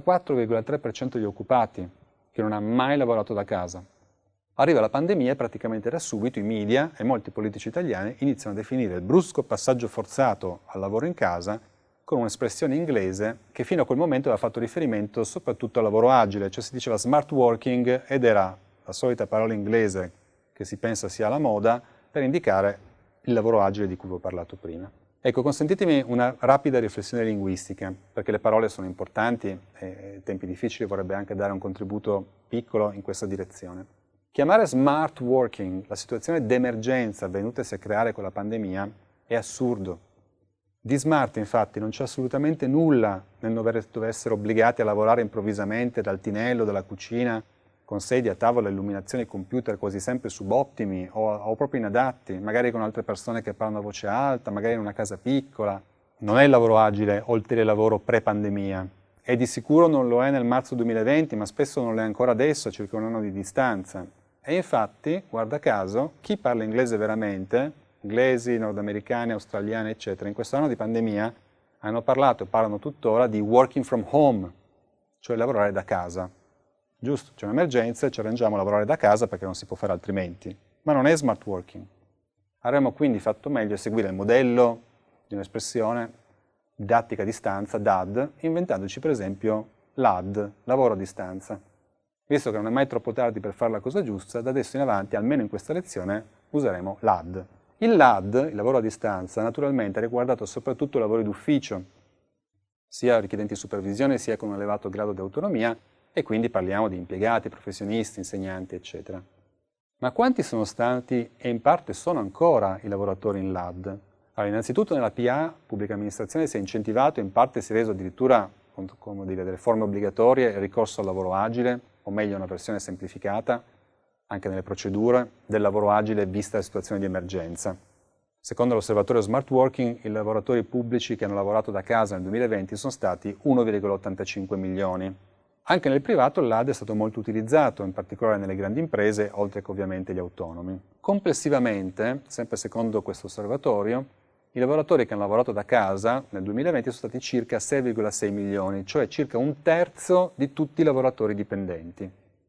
A: 94,3% degli occupati, che non ha mai lavorato da casa. Arriva la pandemia e praticamente da subito i media e molti politici italiani iniziano a definire il brusco passaggio forzato al lavoro in casa con un'espressione inglese che fino a quel momento aveva fatto riferimento soprattutto al lavoro agile, cioè si diceva smart working, ed era la solita parola inglese che si pensa sia la moda per indicare il lavoro agile di cui vi ho parlato prima. Ecco, consentitemi una rapida riflessione linguistica, perché le parole sono importanti e in tempi difficili vorrebbe anche dare un contributo piccolo in questa direzione. Chiamare smart working la situazione d'emergenza venutasi a creare con la pandemia è assurdo. Di smart, infatti, non c'è assolutamente nulla nel dover essere obbligati a lavorare improvvisamente dal tinello, dalla cucina, con sedia, tavola, illuminazione e computer quasi sempre subottimi o proprio inadatti, magari con altre persone che parlano a voce alta, magari in una casa piccola. Non è il lavoro agile o il telelavoro pre-pandemia. E di sicuro non lo è nel marzo 2020, ma spesso non lo è ancora adesso, a circa un anno di distanza. E infatti, guarda caso, chi parla inglese veramente, inglesi, nordamericani, australiani, eccetera, in questo anno di pandemia hanno parlato e parlano tuttora di working from home, cioè lavorare da casa. Giusto, c'è un'emergenza e ci arrangiamo a lavorare da casa perché non si può fare altrimenti. Ma non è smart working. Avremmo quindi fatto meglio a seguire il modello di un'espressione didattica a distanza, DAD, inventandoci per esempio LAD, lavoro a distanza. Visto che non è mai troppo tardi per fare la cosa giusta, da adesso in avanti, almeno in questa lezione, useremo LAD. Il LAD, il lavoro a distanza, naturalmente ha riguardato soprattutto lavori d'ufficio, sia richiedenti supervisione sia con un elevato grado di autonomia, e quindi parliamo di impiegati, professionisti, insegnanti, eccetera. Ma quanti sono stati e in parte sono ancora i lavoratori in LAD? Allora, innanzitutto nella PA, pubblica amministrazione, si è incentivato, in parte si è reso addirittura, come dire, delle forme obbligatorie, il ricorso al lavoro agile, o meglio una versione semplificata, anche nelle procedure del lavoro agile vista la situazione di emergenza. Secondo l'osservatorio Smart Working, i lavoratori pubblici che hanno lavorato da casa nel 2020 sono stati 1,85 milioni. Anche nel privato l'AD è stato molto utilizzato, in particolare nelle grandi imprese, oltre che ovviamente gli autonomi. Complessivamente, sempre secondo questo osservatorio, i lavoratori che hanno lavorato da casa nel 2020 sono stati circa 6,6 milioni, cioè circa un terzo di tutti i lavoratori dipendenti.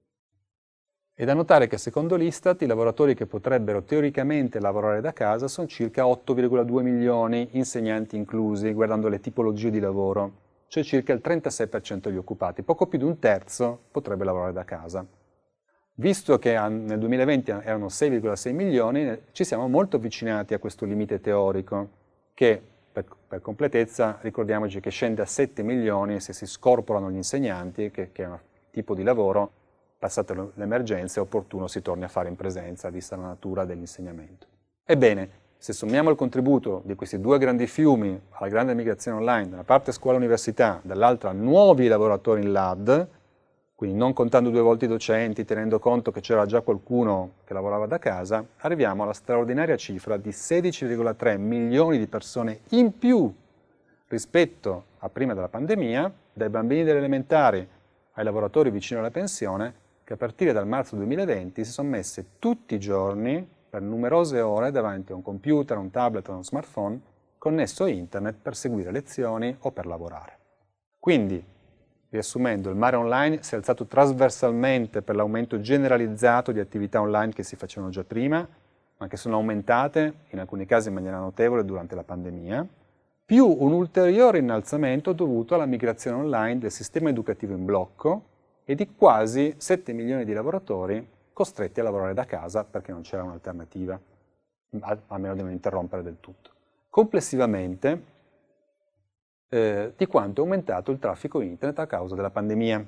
A: È da notare che secondo l'Istat i lavoratori che potrebbero teoricamente lavorare da casa sono circa 8,2 milioni, insegnanti inclusi, guardando le tipologie di lavoro, cioè circa il 36% degli occupati, poco più di un terzo potrebbe lavorare da casa. Visto che nel 2020 erano 6,6 milioni, ci siamo molto avvicinati a questo limite teorico, che per completezza ricordiamoci che scende a 7 milioni se si scorporano gli insegnanti, che è un tipo di lavoro. Passate l'emergenza è opportuno si torni a fare in presenza, vista la natura dell'insegnamento. Ebbene, se sommiamo il contributo di questi due grandi fiumi alla grande migrazione online, da una parte scuola e università, dall'altra nuovi lavoratori in LAD, quindi non contando due volte i docenti, tenendo conto che c'era già qualcuno che lavorava da casa, arriviamo alla straordinaria cifra di 16,3 milioni di persone in più rispetto a prima della pandemia, dai bambini delle elementari ai lavoratori vicino alla pensione, che a partire dal marzo 2020 si sono messe tutti i giorni per numerose ore davanti a un computer, un tablet o uno smartphone connesso a internet per seguire lezioni o per lavorare. Quindi, riassumendo, il mare online si è alzato trasversalmente per l'aumento generalizzato di attività online che si facevano già prima, ma che sono aumentate, in alcuni casi in maniera notevole, durante la pandemia, più un ulteriore innalzamento dovuto alla migrazione online del sistema educativo in blocco e di quasi 7 milioni di lavoratori costretti a lavorare da casa perché non c'era un'alternativa, a meno di non interrompere del tutto. Complessivamente, di quanto è aumentato il traffico internet a causa della pandemia.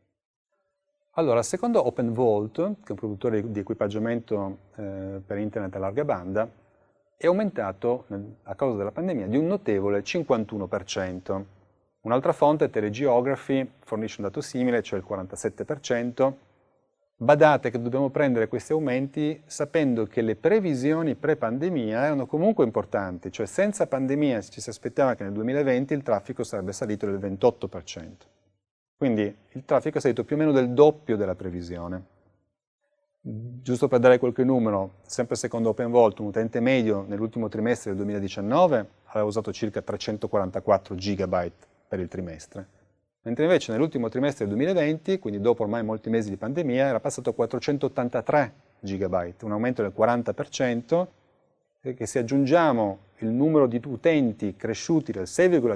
A: Allora, secondo OpenVault, che è un produttore di equipaggiamento per internet a larga banda, è aumentato a causa della pandemia di un notevole 51%. Un'altra fonte, Telegeography, fornisce un dato simile, cioè il 47%. Badate che dobbiamo prendere questi aumenti sapendo che le previsioni pre-pandemia erano comunque importanti, cioè senza pandemia ci si aspettava che nel 2020 il traffico sarebbe salito del 28%. Quindi il traffico è salito più o meno del doppio della previsione. Giusto per dare qualche numero, sempre secondo OpenVault, un utente medio nell'ultimo trimestre del 2019 aveva usato circa 344 gigabyte per il trimestre, mentre invece nell'ultimo trimestre del 2020, quindi dopo ormai molti mesi di pandemia, era passato a 483 gigabyte, un aumento del 40%, e che se aggiungiamo il numero di utenti cresciuti del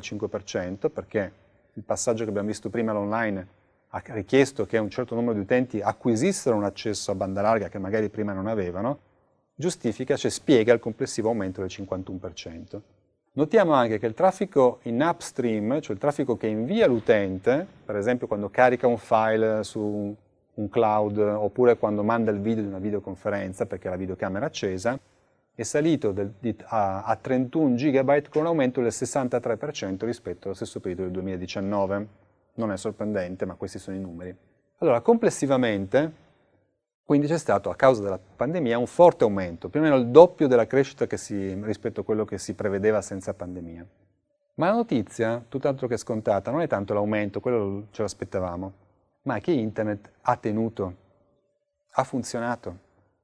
A: 6,5%, perché il passaggio che abbiamo visto prima all'online ha richiesto che un certo numero di utenti acquisissero un accesso a banda larga che magari prima non avevano, giustifica, cioè spiega il complessivo aumento del 51%. Notiamo anche che il traffico in upstream, cioè il traffico che invia l'utente, per esempio quando carica un file su un cloud oppure quando manda il video di una videoconferenza perché la videocamera è accesa, è salito a 31 GB con un aumento del 63% rispetto allo stesso periodo del 2019. Non è sorprendente, ma questi sono i numeri. Allora, complessivamente, quindi c'è stato, a causa della pandemia, un forte aumento, più o meno il doppio della crescita rispetto a quello che si prevedeva senza pandemia. Ma la notizia, tutt'altro che scontata, non è tanto l'aumento, quello ce l'aspettavamo, ma è che internet ha tenuto, ha funzionato.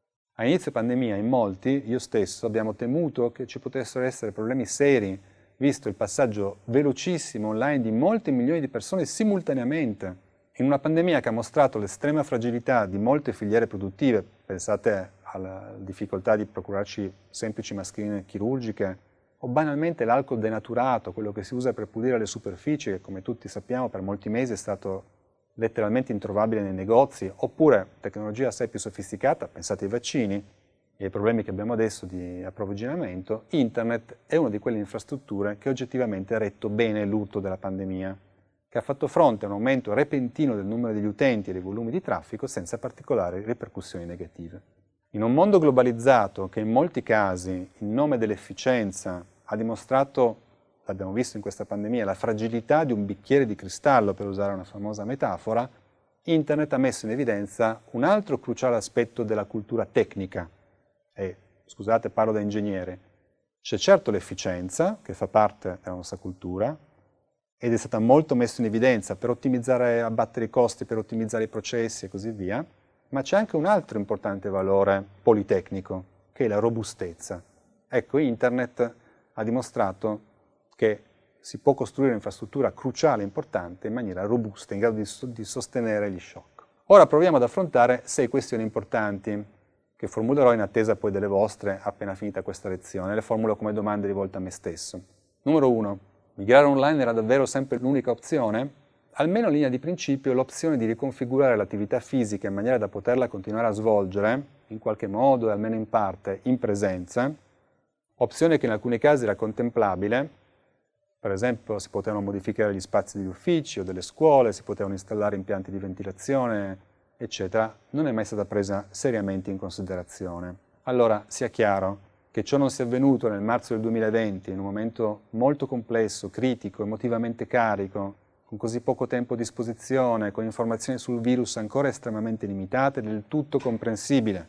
A: A inizio pandemia in molti, io stesso, abbiamo temuto che ci potessero essere problemi seri, visto il passaggio velocissimo online di molti milioni di persone simultaneamente, in una pandemia che ha mostrato l'estrema fragilità di molte filiere produttive, pensate alla difficoltà di procurarci semplici mascherine chirurgiche, o banalmente l'alcol denaturato, quello che si usa per pulire le superfici, che come tutti sappiamo per molti mesi è stato letteralmente introvabile nei negozi, oppure tecnologia assai più sofisticata, pensate ai vaccini e ai problemi che abbiamo adesso di approvvigionamento. Internet è una di quelle infrastrutture che oggettivamente ha retto bene l'urto della pandemia, che ha fatto fronte a un aumento repentino del numero degli utenti e dei volumi di traffico senza particolari ripercussioni negative. In un mondo globalizzato che in molti casi, in nome dell'efficienza, ha dimostrato, l'abbiamo visto in questa pandemia, la fragilità di un bicchiere di cristallo, per usare una famosa metafora, Internet ha messo in evidenza un altro cruciale aspetto della cultura tecnica, e scusate, parlo da ingegnere, C'è certo l'efficienza, che fa parte della nostra cultura, ed è stata molto messa in evidenza per ottimizzare, abbattere i costi, per ottimizzare i processi e così via, ma c'è anche un altro importante valore politecnico, che è la robustezza. Ecco, Internet ha dimostrato che si può costruire un'infrastruttura cruciale e importante in maniera robusta, in grado di sostenere gli shock. Ora proviamo ad affrontare 6 questioni importanti, che formulerò in attesa poi delle vostre appena finita questa lezione. Le formulo come domande rivolte a me stesso. Numero 1. Migrare online era davvero sempre l'unica opzione? Almeno in linea di principio l'opzione di riconfigurare l'attività fisica in maniera da poterla continuare a svolgere, in qualche modo e almeno in parte, in presenza, opzione che in alcuni casi era contemplabile. Per esempio si potevano modificare gli spazi degli uffici o delle scuole, si potevano installare impianti di ventilazione, eccetera, non è mai stata presa seriamente in considerazione. Allora sia chiaro che ciò non sia avvenuto nel marzo del 2020, in un momento molto complesso, critico, emotivamente carico, con così poco tempo a disposizione, con informazioni sul virus ancora estremamente limitate, è del tutto comprensibile.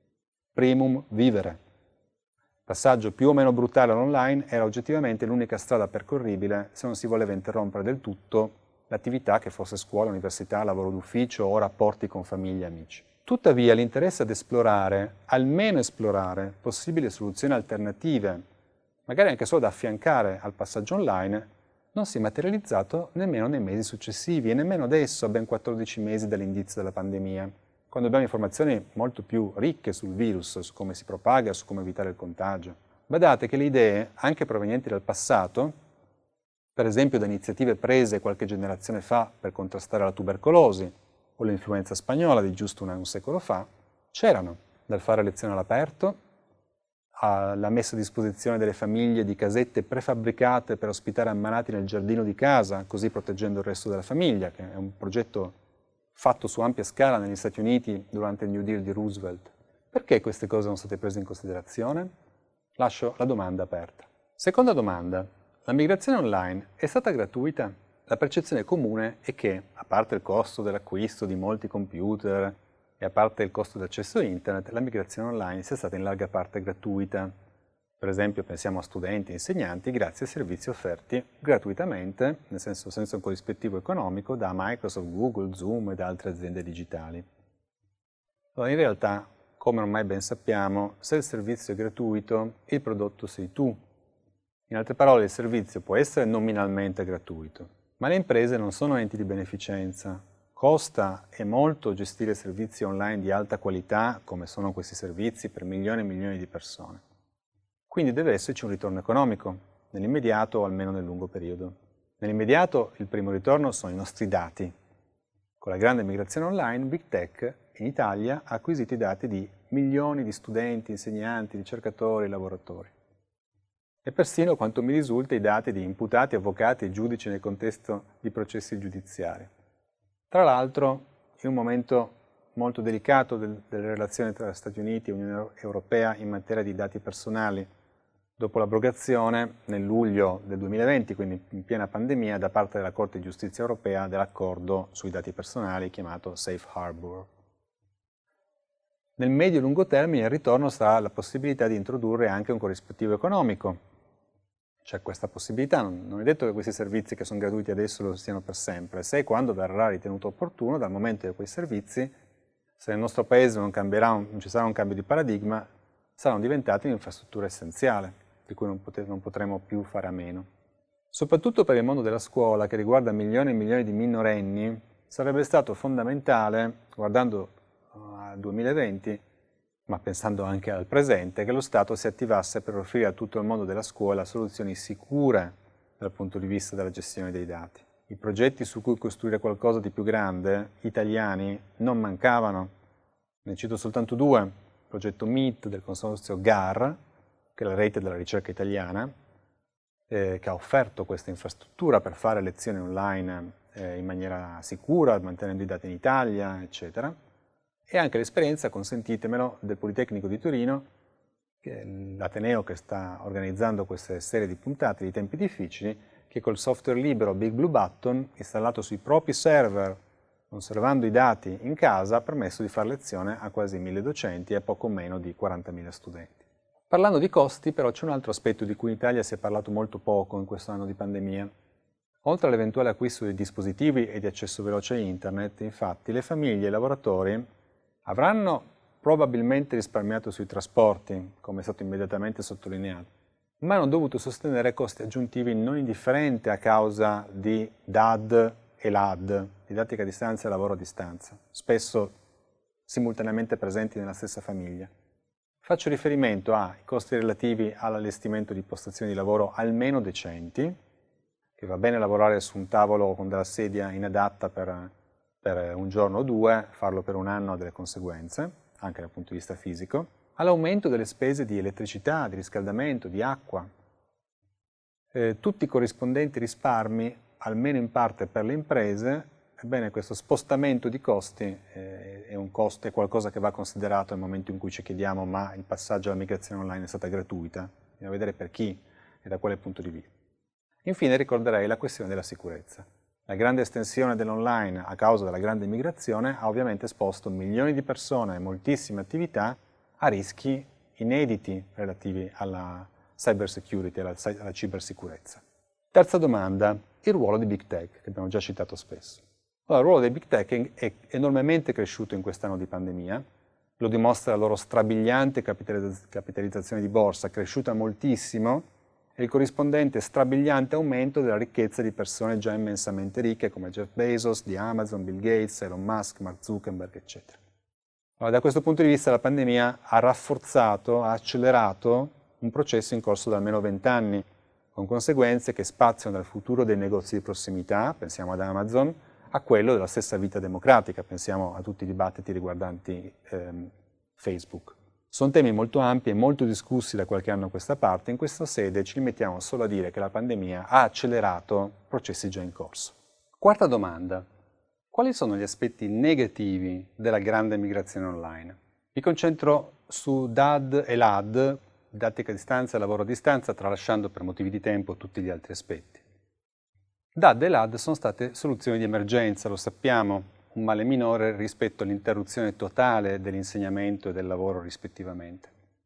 A: Primum vivere. Passaggio più o meno brutale all'online era oggettivamente l'unica strada percorribile se non si voleva interrompere del tutto l'attività che fosse scuola, università, lavoro d'ufficio o rapporti con famiglia e amici. Tuttavia l'interesse ad esplorare, almeno esplorare, possibili soluzioni alternative, magari anche solo da affiancare al passaggio online, non si è materializzato nemmeno nei mesi successivi e nemmeno adesso, a ben 14 mesi dall'inizio della pandemia, quando abbiamo informazioni molto più ricche sul virus, su come si propaga, su come evitare il contagio. Badate che le idee, anche provenienti dal passato, per esempio da iniziative prese qualche generazione fa per contrastare la tubercolosi o l'influenza spagnola di giusto un secolo fa, c'erano, dal fare lezione all'aperto, alla messa a disposizione delle famiglie di casette prefabbricate per ospitare ammalati nel giardino di casa, così proteggendo il resto della famiglia, che è un progetto fatto su ampia scala negli Stati Uniti durante il New Deal di Roosevelt. Perché queste cose non sono state prese in considerazione? Lascio la domanda aperta. Seconda domanda. La migrazione online è stata gratuita? La percezione comune è che, a parte il costo dell'acquisto di molti computer e a parte il costo d'accesso a internet, la migrazione online sia stata in larga parte gratuita. Per esempio pensiamo a studenti e insegnanti grazie a servizi offerti gratuitamente, nel senso senza un corrispettivo economico, da Microsoft, Google, Zoom ed altre aziende digitali. Allora, in realtà, come ormai ben sappiamo, se il servizio è gratuito, il prodotto sei tu. In altre parole, il servizio può essere nominalmente gratuito, ma le imprese non sono enti di beneficenza. Costa e molto gestire servizi online di alta qualità, come sono questi servizi, per milioni e milioni di persone. Quindi deve esserci un ritorno economico, nell'immediato o almeno nel lungo periodo. Nell'immediato il primo ritorno sono i nostri dati. Con la grande migrazione online, Big Tech in Italia ha acquisito i dati di milioni di studenti, insegnanti, ricercatori, lavoratori. E persino, quanto mi risulta, i dati di imputati, avvocati e giudici nel contesto di processi giudiziari. Tra l'altro, in un momento molto delicato delle relazioni tra Stati Uniti e Unione Europea in materia di dati personali, dopo l'abrogazione nel luglio del 2020, quindi in piena pandemia, da parte della Corte di Giustizia Europea dell'accordo sui dati personali chiamato Safe Harbor. Nel medio e lungo termine il ritorno sarà la possibilità di introdurre anche un corrispettivo economico. C'è questa possibilità, non è detto che questi servizi che sono gratuiti adesso lo siano per sempre, se e quando verrà ritenuto opportuno, dal momento che quei servizi, se nel nostro paese non ci sarà un cambio di paradigma, saranno diventati un'infrastruttura essenziale, di cui non potremo più fare a meno. Soprattutto per il mondo della scuola, che riguarda milioni e milioni di minorenni, sarebbe stato fondamentale, guardando al 2020, ma pensando anche al presente, che lo Stato si attivasse per offrire a tutto il mondo della scuola soluzioni sicure dal punto di vista della gestione dei dati. I progetti su cui costruire qualcosa di più grande, italiani, non mancavano. Ne cito soltanto 2. Il progetto MIT del consorzio GAR, che è la rete della ricerca italiana, che ha offerto questa infrastruttura per fare lezioni online in maniera sicura, mantenendo i dati in Italia, eccetera. E anche l'esperienza, consentitemelo, del Politecnico di Torino, che è l'ateneo che sta organizzando queste serie di puntate di tempi difficili, che col software libero Big Blue Button, installato sui propri server, conservando i dati in casa, ha permesso di fare lezione a quasi 1000 docenti e a poco meno di 40.000 studenti. Parlando di costi, però, c'è un altro aspetto di cui in Italia si è parlato molto poco in questo anno di pandemia. Oltre all'eventuale acquisto di dispositivi e di accesso veloce a Internet, infatti, le famiglie e i lavoratori avranno probabilmente risparmiato sui trasporti, come è stato immediatamente sottolineato, ma hanno dovuto sostenere costi aggiuntivi non indifferenti a causa di DAD e LAD, didattica a distanza e lavoro a distanza, spesso simultaneamente presenti nella stessa famiglia. Faccio riferimento ai costi relativi all'allestimento di postazioni di lavoro almeno decenti, che va bene lavorare su un tavolo con della sedia inadatta per un giorno o due, farlo per un anno ha delle conseguenze, anche dal punto di vista fisico, all'aumento delle spese di elettricità, di riscaldamento, di acqua, tutti i corrispondenti risparmi, almeno in parte per le imprese. Ebbene, questo spostamento di costi è un costo, è qualcosa che va considerato nel momento in cui ci chiediamo ma il passaggio alla migrazione online è stata gratuita? Bisogna vedere per chi e da quale punto di vista. Infine ricorderei la questione della sicurezza. La grande estensione dell'online a causa della grande migrazione ha ovviamente esposto milioni di persone e moltissime attività a rischi inediti relativi alla cyber security, alla cibersicurezza. Terza domanda, il ruolo di Big Tech, che abbiamo già citato spesso. Allora, il ruolo dei Big Tech è enormemente cresciuto in quest'anno di pandemia, lo dimostra la loro strabiliante capitalizzazione di borsa, cresciuta moltissimo, e il corrispondente strabiliante aumento della ricchezza di persone già immensamente ricche come Jeff Bezos, di Amazon, Bill Gates, Elon Musk, Mark Zuckerberg, eccetera. Allora, da questo punto di vista la pandemia ha rafforzato, ha accelerato un processo in corso da almeno 20 anni, con conseguenze che spaziano dal futuro dei negozi di prossimità, pensiamo ad Amazon, a quello della stessa vita democratica, pensiamo a tutti i dibattiti riguardanti Facebook. Sono temi molto ampi e molto discussi da qualche anno a questa parte. In questa sede ci limitiamo solo a dire che la pandemia ha accelerato processi già in corso. Quarta domanda. Quali sono gli aspetti negativi della grande migrazione online? Mi concentro su DAD e LAD, didattica a distanza e lavoro a distanza, tralasciando per motivi di tempo tutti gli altri aspetti. DAD e LAD sono state soluzioni di emergenza, lo sappiamo, un male minore rispetto all'interruzione totale dell'insegnamento e del lavoro rispettivamente.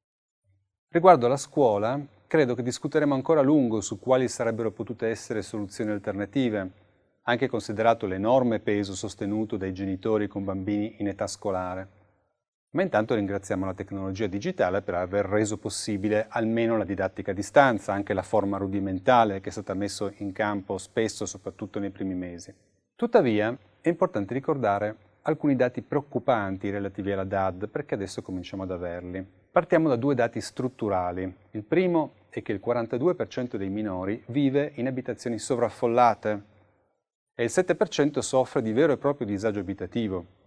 A: Riguardo alla scuola, credo che discuteremo ancora a lungo su quali sarebbero potute essere soluzioni alternative, anche considerato l'enorme peso sostenuto dai genitori con bambini in età scolare. Ma intanto ringraziamo la tecnologia digitale per aver reso possibile almeno la didattica a distanza, anche la forma rudimentale che è stata messa in campo spesso, soprattutto nei primi mesi. Tuttavia, è importante ricordare alcuni dati preoccupanti relativi alla DAD, perché adesso cominciamo ad averli. Partiamo da due dati strutturali. Il primo è che il 42% dei minori vive in abitazioni sovraffollate e il 7% soffre di vero e proprio disagio abitativo.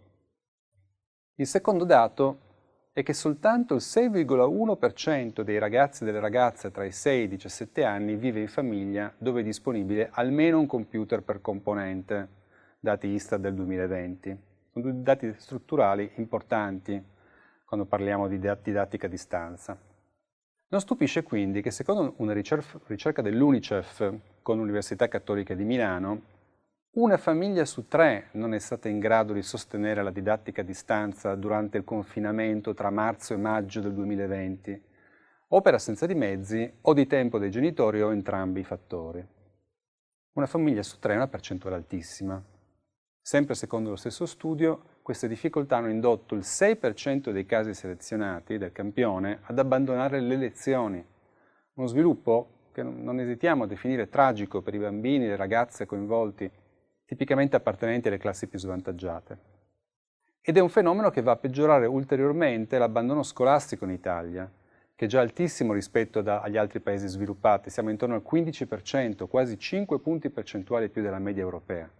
A: Il secondo dato è che soltanto il 6,1% dei ragazzi e delle ragazze tra i 6 e i 17 anni vive in famiglia dove è disponibile almeno un computer per componente, dati Istat del 2020. Sono due dati strutturali importanti quando parliamo di didattica a distanza. Non stupisce quindi che secondo una ricerca dell'UNICEF con l'Università Cattolica di Milano, una famiglia su 3 non è stata in grado di sostenere la didattica a distanza durante il confinamento tra marzo e maggio del 2020, o per assenza di mezzi o di tempo dei genitori o entrambi i fattori. Una famiglia su 3 è una percentuale altissima. Sempre secondo lo stesso studio, queste difficoltà hanno indotto il 6% dei casi selezionati del campione ad abbandonare le lezioni, uno sviluppo che non esitiamo a definire tragico per i bambini e le ragazze coinvolti, tipicamente appartenenti alle classi più svantaggiate. Ed è un fenomeno che va a peggiorare ulteriormente l'abbandono scolastico in Italia, che è già altissimo rispetto agli altri paesi sviluppati, siamo intorno al 15%, quasi 5 punti percentuali più della media europea.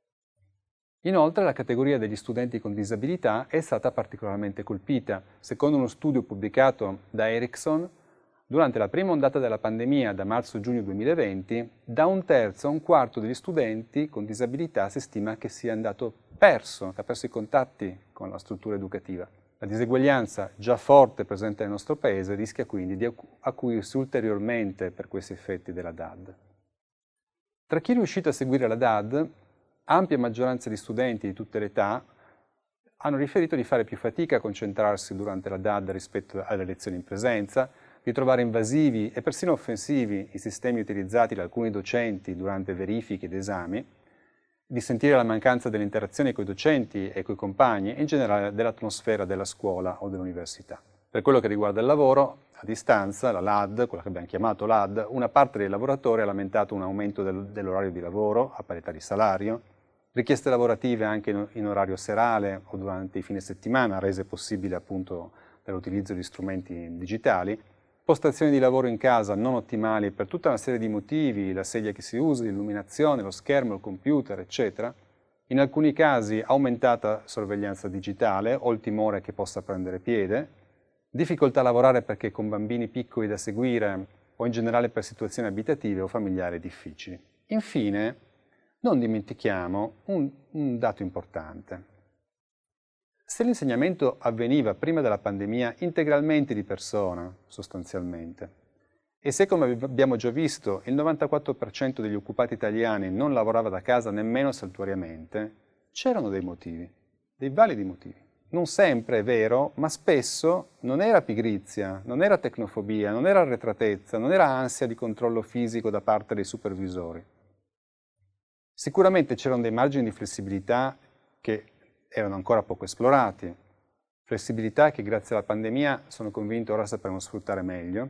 A: Inoltre la categoria degli studenti con disabilità è stata particolarmente colpita. Secondo uno studio pubblicato da Ericsson, durante la prima ondata della pandemia, da marzo-giugno 2020, da 1/3 a 1/4 degli studenti con disabilità si stima che sia andato perso, che ha perso i contatti con la struttura educativa. La diseguaglianza, già forte presente nel nostro Paese, rischia quindi di acuirsi ulteriormente per questi effetti della DAD. Tra chi è riuscito a seguire la DAD, ampia maggioranza di studenti di tutte le età hanno riferito di fare più fatica a concentrarsi durante la DAD rispetto alle lezioni in presenza, di trovare invasivi e persino offensivi i sistemi utilizzati da alcuni docenti durante verifiche ed esami, di sentire la mancanza delle interazioni con i docenti e con i compagni e in generale dell'atmosfera della scuola o dell'università. Per quello che riguarda il lavoro, a distanza, la LAD, quella che abbiamo chiamato LAD, una parte dei lavoratori ha lamentato un aumento dell'orario di lavoro a parità di salario, richieste lavorative anche in orario serale o durante i fine settimana, rese possibili appunto dall'utilizzo di strumenti digitali, postazioni di lavoro in casa non ottimali per tutta una serie di motivi, la sedia che si usa, l'illuminazione, lo schermo, il computer, eccetera. In alcuni casi aumentata sorveglianza digitale o il timore che possa prendere piede, difficoltà a lavorare perché con bambini piccoli da seguire o in generale per situazioni abitative o familiari difficili. Infine, non dimentichiamo un dato importante. Se l'insegnamento avveniva prima della pandemia integralmente di persona, sostanzialmente, e se, come abbiamo già visto, il 94% degli occupati italiani non lavorava da casa nemmeno saltuariamente, c'erano dei motivi, dei validi motivi. Non sempre è vero, ma spesso non era pigrizia, non era tecnofobia, non era arretratezza, non era ansia di controllo fisico da parte dei supervisori. Sicuramente c'erano dei margini di flessibilità che erano ancora poco esplorati, flessibilità che grazie alla pandemia sono convinto ora sapremo sfruttare meglio,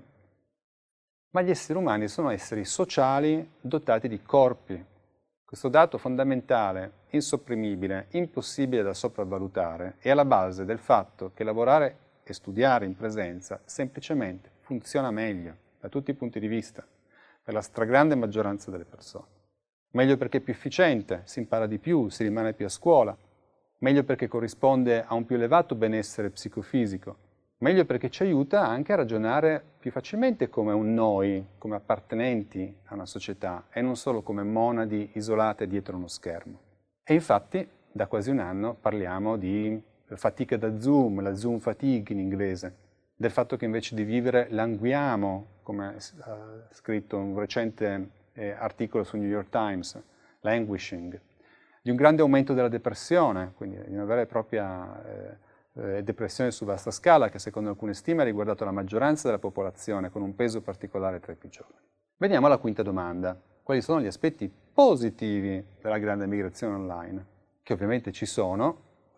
A: ma gli esseri umani sono esseri sociali dotati di corpi. Questo dato fondamentale, insopprimibile, impossibile da sopravvalutare, è alla base del fatto che lavorare e studiare in presenza semplicemente funziona meglio da tutti i punti di vista, per la stragrande maggioranza delle persone. Meglio perché è più efficiente, si impara di più, si rimane più a scuola, meglio perché corrisponde a un più elevato benessere psicofisico, meglio perché ci aiuta anche a ragionare più facilmente come un noi, come appartenenti a una società e non solo come monadi isolate dietro uno schermo. E infatti da quasi un anno parliamo di fatica da Zoom, la Zoom fatigue in inglese, del fatto che invece di vivere languiamo, come ha scritto un recente articolo su New York Times, languishing, di un grande aumento della depressione, quindi di una vera e propria depressione su vasta scala che secondo alcune stime ha riguardato la maggioranza della popolazione con un peso particolare tra i più giovani. Veniamo alla quinta domanda. Quali sono gli aspetti positivi della grande migrazione online? Che ovviamente ci sono,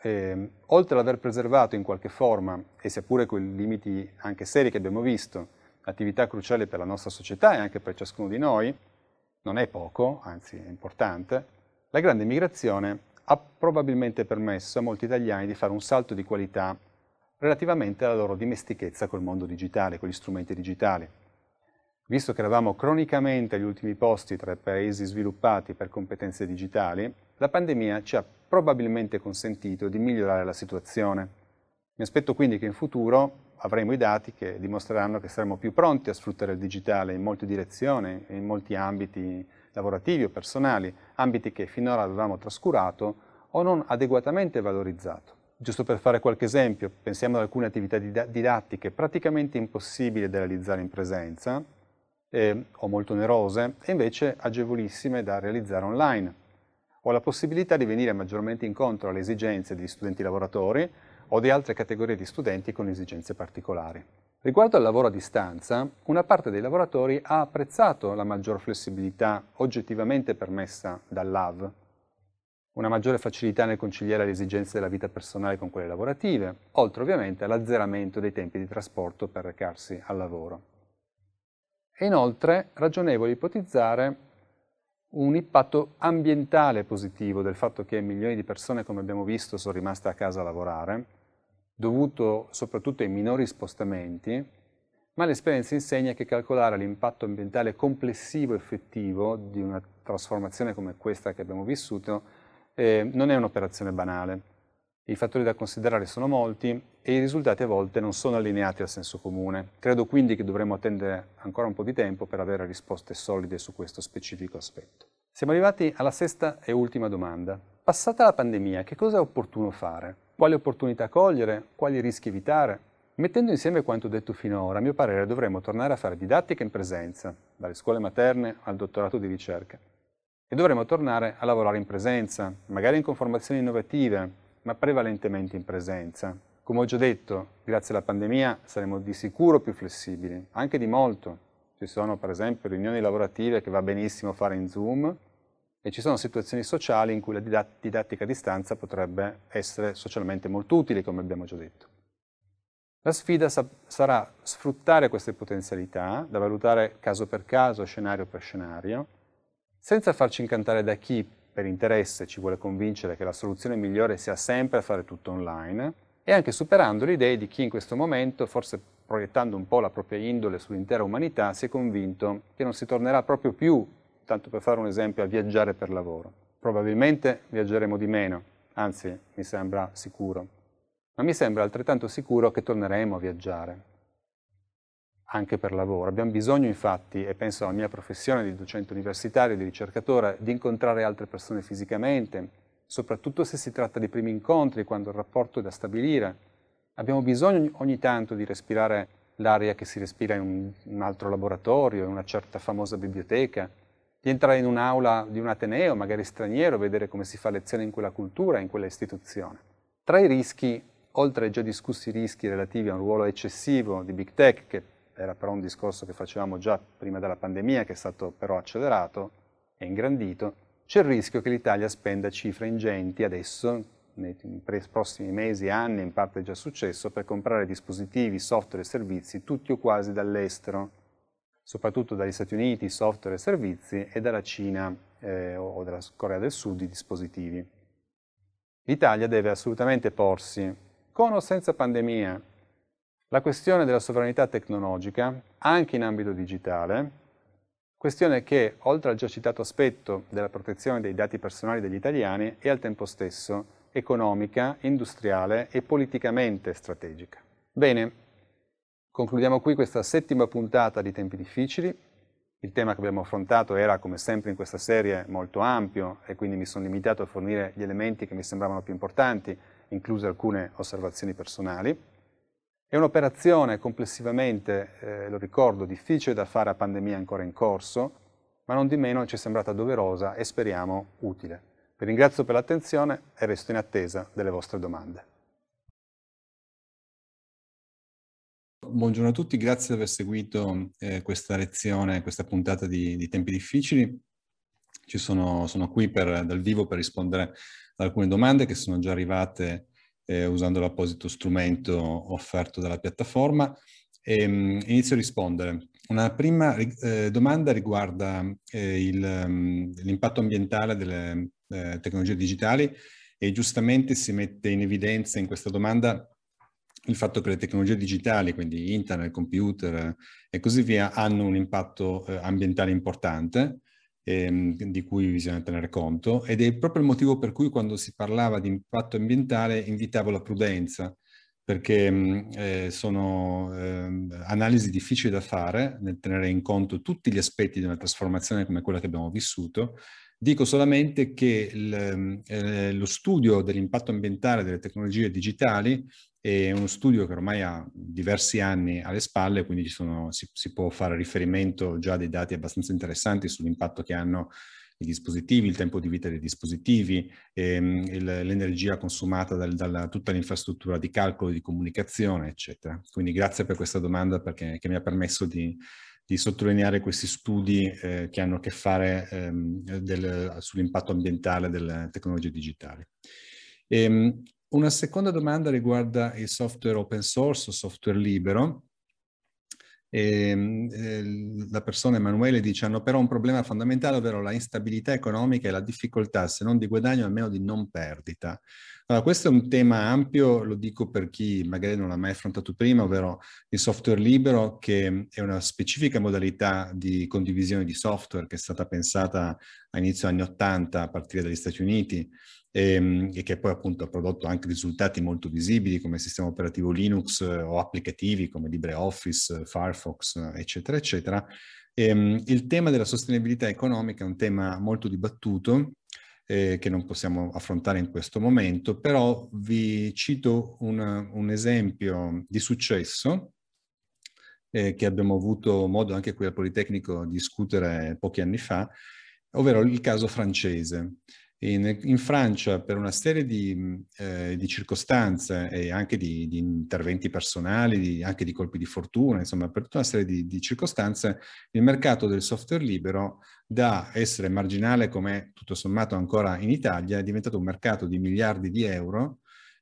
A: oltre ad aver preservato in qualche forma, e sia pure con i limiti anche seri che abbiamo visto, attività cruciali per la nostra società e anche per ciascuno di noi, non è poco, anzi è importante, la grande migrazione ha probabilmente permesso a molti italiani di fare un salto di qualità relativamente alla loro dimestichezza col mondo digitale, con gli strumenti digitali. Visto che eravamo cronicamente agli ultimi posti tra i paesi sviluppati per competenze digitali, la pandemia ci ha probabilmente consentito di migliorare la situazione. Mi aspetto quindi che in futuro avremo i dati che dimostreranno che saremo più pronti a sfruttare il digitale in molte direzioni, in molti ambiti lavorativi o personali, ambiti che finora avevamo trascurato o non adeguatamente valorizzato. Giusto per fare qualche esempio, pensiamo ad alcune attività didattiche praticamente impossibili da realizzare in presenza, o molto onerose, e invece agevolissime da realizzare online, o la possibilità di venire maggiormente incontro alle esigenze di studenti lavoratori o di altre categorie di studenti con esigenze particolari. Riguardo al lavoro a distanza, una parte dei lavoratori ha apprezzato la maggior flessibilità oggettivamente permessa dall'AV, una maggiore facilità nel conciliare le esigenze della vita personale con quelle lavorative, oltre ovviamente all'azzeramento dei tempi di trasporto per recarsi al lavoro. È inoltre ragionevole ipotizzare un impatto ambientale positivo del fatto che milioni di persone, come abbiamo visto, sono rimaste a casa a lavorare, dovuto soprattutto ai minori spostamenti, ma l'esperienza insegna che calcolare l'impatto ambientale complessivo effettivo di una trasformazione come questa che abbiamo vissuto non è un'operazione banale. I fattori da considerare sono molti e i risultati a volte non sono allineati al senso comune. Credo quindi che dovremo attendere ancora un po' di tempo per avere risposte solide su questo specifico aspetto. Siamo arrivati alla sesta e ultima domanda. Passata la pandemia, che cosa è opportuno fare? Quali opportunità cogliere? Quali rischi evitare? Mettendo insieme quanto detto finora, a mio parere dovremmo tornare a fare didattica in presenza, dalle scuole materne al dottorato di ricerca. E dovremmo tornare a lavorare in presenza, magari in conformazioni innovative, ma prevalentemente in presenza. Come ho già detto, grazie alla pandemia saremo di sicuro più flessibili, anche di molto. Ci sono per esempio riunioni lavorative che va benissimo fare in Zoom e ci sono situazioni sociali in cui la didattica a distanza potrebbe essere socialmente molto utile, come abbiamo già detto. La sfida sarà sfruttare queste potenzialità, da valutare caso per caso, scenario per scenario, senza farci incantare da chi per interesse ci vuole convincere che la soluzione migliore sia sempre fare tutto online, e anche superando le idee di chi in questo momento, forse proiettando un po' la propria indole sull'intera umanità, si è convinto che non si tornerà proprio più, tanto per fare un esempio, a viaggiare per lavoro. Probabilmente viaggeremo di meno, anzi mi sembra sicuro, ma mi sembra altrettanto sicuro che torneremo a viaggiare, anche per lavoro. Abbiamo bisogno infatti, e penso alla mia professione di docente universitario, di ricercatore, di incontrare altre persone fisicamente, soprattutto se si tratta di primi incontri, quando il rapporto è da stabilire. Abbiamo bisogno ogni tanto di respirare l'aria che si respira in un altro laboratorio, in una certa famosa biblioteca, di entrare in un'aula di un ateneo, magari straniero, vedere come si fa lezione in quella cultura, in quella istituzione. Tra i rischi, oltre ai già discussi rischi relativi a un ruolo eccessivo di Big Tech, che era però un discorso che facevamo già prima della pandemia, che è stato però accelerato e ingrandito, c'è il rischio che l'Italia spenda cifre ingenti adesso, nei prossimi mesi, anni, in parte è già successo, per comprare dispositivi, software e servizi tutti o quasi dall'estero, soprattutto dagli Stati Uniti, software e servizi, e dalla Cina o dalla Corea del Sud, i dispositivi. L'Italia deve assolutamente porsi, con o senza pandemia, la questione della sovranità tecnologica, anche in ambito digitale, questione che, oltre al già citato aspetto della protezione dei dati personali degli italiani, è al tempo stesso economica, industriale e politicamente strategica. Bene, concludiamo qui questa settima puntata di Tempi Difficili. Il tema che abbiamo affrontato era, come sempre in questa serie, molto ampio e quindi mi sono limitato a fornire gli elementi che mi sembravano più importanti, incluse alcune osservazioni personali. È un'operazione complessivamente, lo ricordo, difficile da fare a pandemia ancora in corso, ma non di meno ci è sembrata doverosa e speriamo utile. Vi ringrazio per l'attenzione e resto in attesa delle vostre domande.
B: Buongiorno a tutti, grazie di aver seguito questa lezione, questa puntata di Tempi Difficili. Sono qui dal vivo per rispondere ad alcune domande che sono già arrivate usando l'apposito strumento offerto dalla piattaforma. Inizio a rispondere. Una prima domanda riguarda l'impatto ambientale delle tecnologie digitali, e giustamente si mette in evidenza in questa domanda il fatto che le tecnologie digitali, quindi internet, computer e così via, hanno un impatto ambientale importante, di cui bisogna tenere conto, ed è proprio il motivo per cui quando si parlava di impatto ambientale invitavo la prudenza, perché sono analisi difficili da fare nel tenere in conto tutti gli aspetti di una trasformazione come quella che abbiamo vissuto. Dico solamente che lo studio dell'impatto ambientale delle tecnologie digitali è uno studio che ormai ha diversi anni alle spalle, quindi si può fare riferimento già a dei dati abbastanza interessanti sull'impatto che hanno i dispositivi, il tempo di vita dei dispositivi, l'energia consumata da tutta l'infrastruttura di calcolo, di comunicazione, eccetera. Quindi grazie per questa domanda, che mi ha permesso di sottolineare questi studi che hanno a che fare sull'impatto ambientale delle tecnologie digitali. Una seconda domanda riguarda il software open source o software libero. La persona Emanuele dice: hanno però un problema fondamentale, ovvero la instabilità economica e la difficoltà, se non di guadagno, almeno di non perdita. Allora, questo è un tema ampio, lo dico per chi magari non l'ha mai affrontato prima, ovvero il software libero, che è una specifica modalità di condivisione di software che è stata pensata a inizio anni 80 a partire dagli Stati Uniti, e che poi appunto ha prodotto anche risultati molto visibili come il sistema operativo Linux o applicativi come LibreOffice, Firefox, eccetera, eccetera. Il tema della sostenibilità economica è un tema molto dibattuto, che non possiamo affrontare in questo momento, però vi cito un esempio di successo che abbiamo avuto modo anche qui al Politecnico di discutere pochi anni fa, ovvero il caso francese. In Francia, per una serie di circostanze e anche di interventi personali, anche di colpi di fortuna, insomma, per tutta una serie di circostanze, il mercato del software libero, da essere marginale come tutto sommato ancora in Italia, è diventato un mercato di miliardi di euro,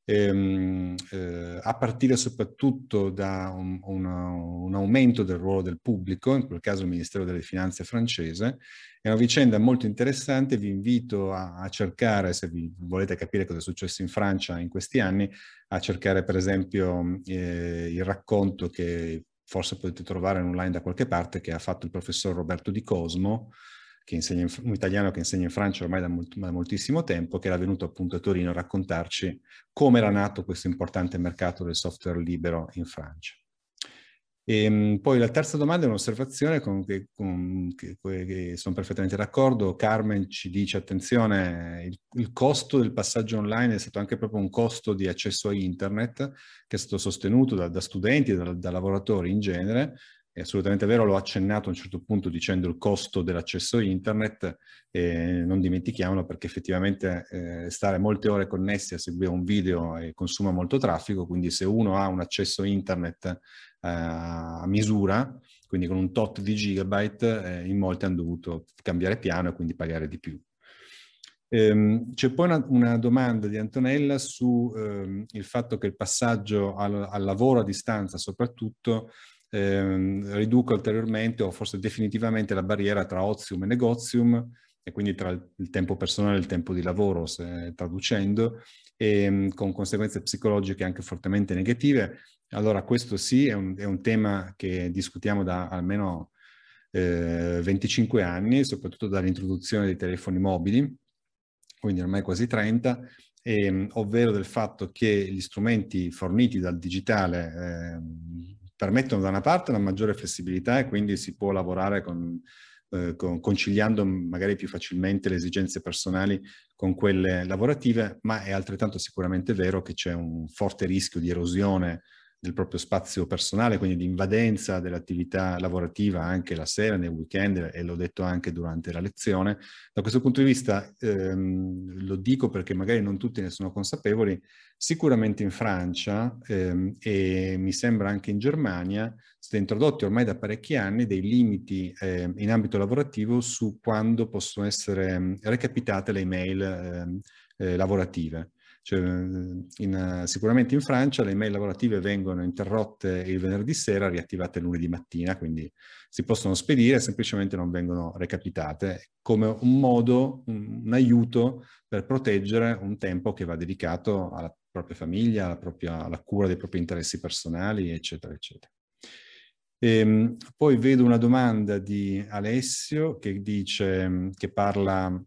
B: a partire soprattutto da un aumento del ruolo del pubblico, in quel caso il Ministero delle Finanze francese. È una vicenda molto interessante, vi invito a cercare, se vi volete capire cosa è successo in Francia in questi anni, a cercare per esempio il racconto che forse potete trovare online da qualche parte, che ha fatto il professor Roberto Di Cosmo, che insegna un italiano che insegna in Francia ormai da moltissimo tempo, che era venuto appunto a Torino a raccontarci come era nato questo importante mercato del software libero in Francia. Poi la terza domanda è un'osservazione con che sono perfettamente d'accordo. Carmen ci dice, attenzione, il costo del passaggio online è stato anche proprio un costo di accesso a internet, che è stato sostenuto da studenti e da lavoratori in genere. È assolutamente vero, l'ho accennato a un certo punto dicendo il costo dell'accesso a internet, non dimentichiamolo, perché effettivamente stare molte ore connessi a seguire un video consuma molto traffico, quindi se uno ha un accesso a internet a misura, quindi con un tot di gigabyte, in molti hanno dovuto cambiare piano e quindi pagare di più. C'è poi una domanda di Antonella su il fatto che il passaggio al lavoro a distanza soprattutto riduca ulteriormente o forse definitivamente la barriera tra ozium e negozium, e quindi tra il tempo personale e il tempo di lavoro, traducendo, con conseguenze psicologiche anche fortemente negative. Allora, questo sì, è un tema che discutiamo da almeno 25 anni, soprattutto dall'introduzione dei telefoni mobili, quindi ormai quasi 30, ovvero del fatto che gli strumenti forniti dal digitale permettono da una parte una maggiore flessibilità e quindi si può lavorare conciliando magari più facilmente le esigenze personali con quelle lavorative, ma è altrettanto sicuramente vero che c'è un forte rischio di erosione del proprio spazio personale, quindi di invadenza dell'attività lavorativa anche la sera, nei weekend, e l'ho detto anche durante la lezione. Da questo punto di vista, lo dico perché magari non tutti ne sono consapevoli, sicuramente in Francia e mi sembra anche in Germania, sono introdotti ormai da parecchi anni dei limiti in ambito lavorativo su quando possono essere recapitate le email lavorative. Cioè, sicuramente in Francia le email lavorative vengono interrotte il venerdì sera, riattivate il lunedì mattina, quindi si possono spedire, semplicemente non vengono recapitate, come un modo, un aiuto per proteggere un tempo che va dedicato alla propria famiglia, alla cura dei propri interessi personali, eccetera, eccetera. Poi vedo una domanda di Alessio che dice, che parla...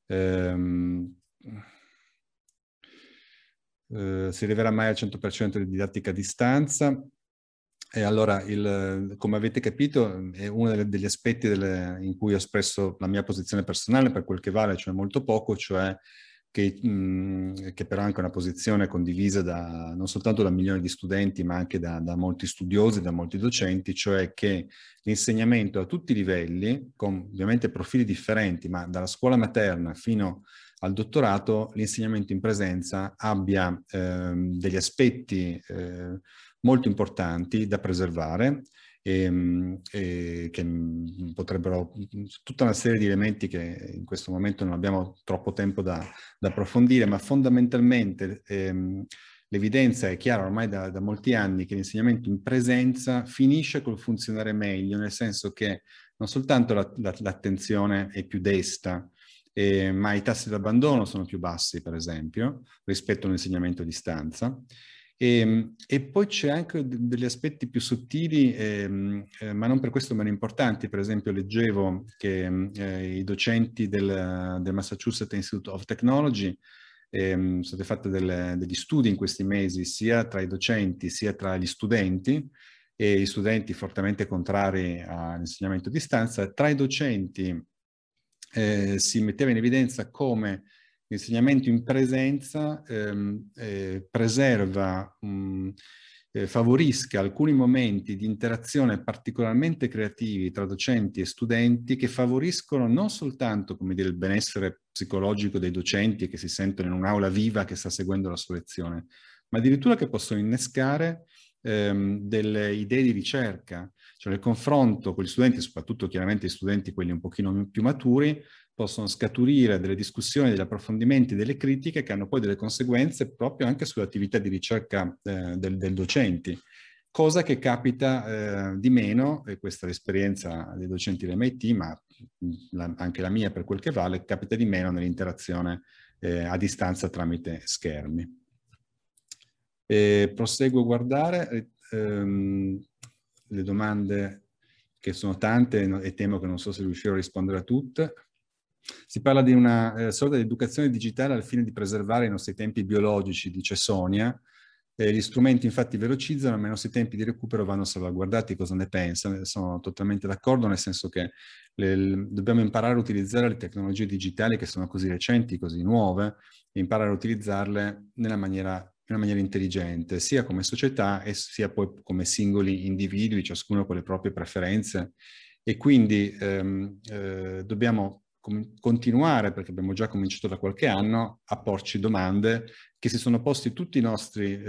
B: si arriverà mai al 100% di didattica a distanza? E allora, come avete capito, è uno degli aspetti in cui ho espresso la mia posizione personale, per quel che vale, cioè molto poco, cioè che però è anche una posizione condivisa non soltanto da milioni di studenti, ma anche da molti studiosi, da molti docenti, cioè che l'insegnamento a tutti i livelli, con ovviamente profili differenti, ma dalla scuola materna fino al dottorato, l'insegnamento in presenza abbia degli aspetti molto importanti da preservare e che potrebbero, tutta una serie di elementi che in questo momento non abbiamo troppo tempo da approfondire, ma fondamentalmente l'evidenza è chiara ormai da molti anni che l'insegnamento in presenza finisce col funzionare meglio, nel senso che non soltanto l'attenzione è più desta, ma i tassi di abbandono sono più bassi, per esempio, rispetto all'insegnamento a distanza. E poi c'è anche degli aspetti più sottili, ma non per questo meno importanti. Per esempio leggevo che i docenti del Massachusetts Institute of Technology sono stati fatti degli studi in questi mesi sia tra i docenti sia tra gli studenti, e gli studenti fortemente contrari all'insegnamento a distanza. Tra i docenti si metteva in evidenza come l'insegnamento in presenza preserva favorisca alcuni momenti di interazione particolarmente creativi tra docenti e studenti che favoriscono non soltanto, come dire, il benessere psicologico dei docenti che si sentono in un'aula viva che sta seguendo la sua lezione, ma addirittura che possono innescare delle idee di ricerca, cioè nel confronto con gli studenti, soprattutto chiaramente gli studenti quelli un pochino più maturi, possono scaturire delle discussioni, degli approfondimenti, delle critiche che hanno poi delle conseguenze proprio anche sull'attività di ricerca del docenti, cosa che capita di meno, e questa è l'esperienza dei docenti dell'MIT, ma anche la mia per quel che vale, capita di meno nell'interazione a distanza tramite schermi. Proseguo a guardare le domande che sono tante e temo che non so se riuscirò a rispondere a tutte. Si parla di una sorta di educazione digitale al fine di preservare i nostri tempi biologici, dice Sonia. Gli strumenti infatti velocizzano, ma i nostri tempi di recupero vanno salvaguardati. Cosa ne pensa? Sono totalmente d'accordo, nel senso che dobbiamo imparare a utilizzare le tecnologie digitali che sono così recenti, così nuove, e imparare a utilizzarle nella maniera intelligente, sia come società e sia poi come singoli individui, ciascuno con le proprie preferenze. E quindi dobbiamo continuare, perché abbiamo già cominciato da qualche anno, a porci domande che si sono posti tutti i nostri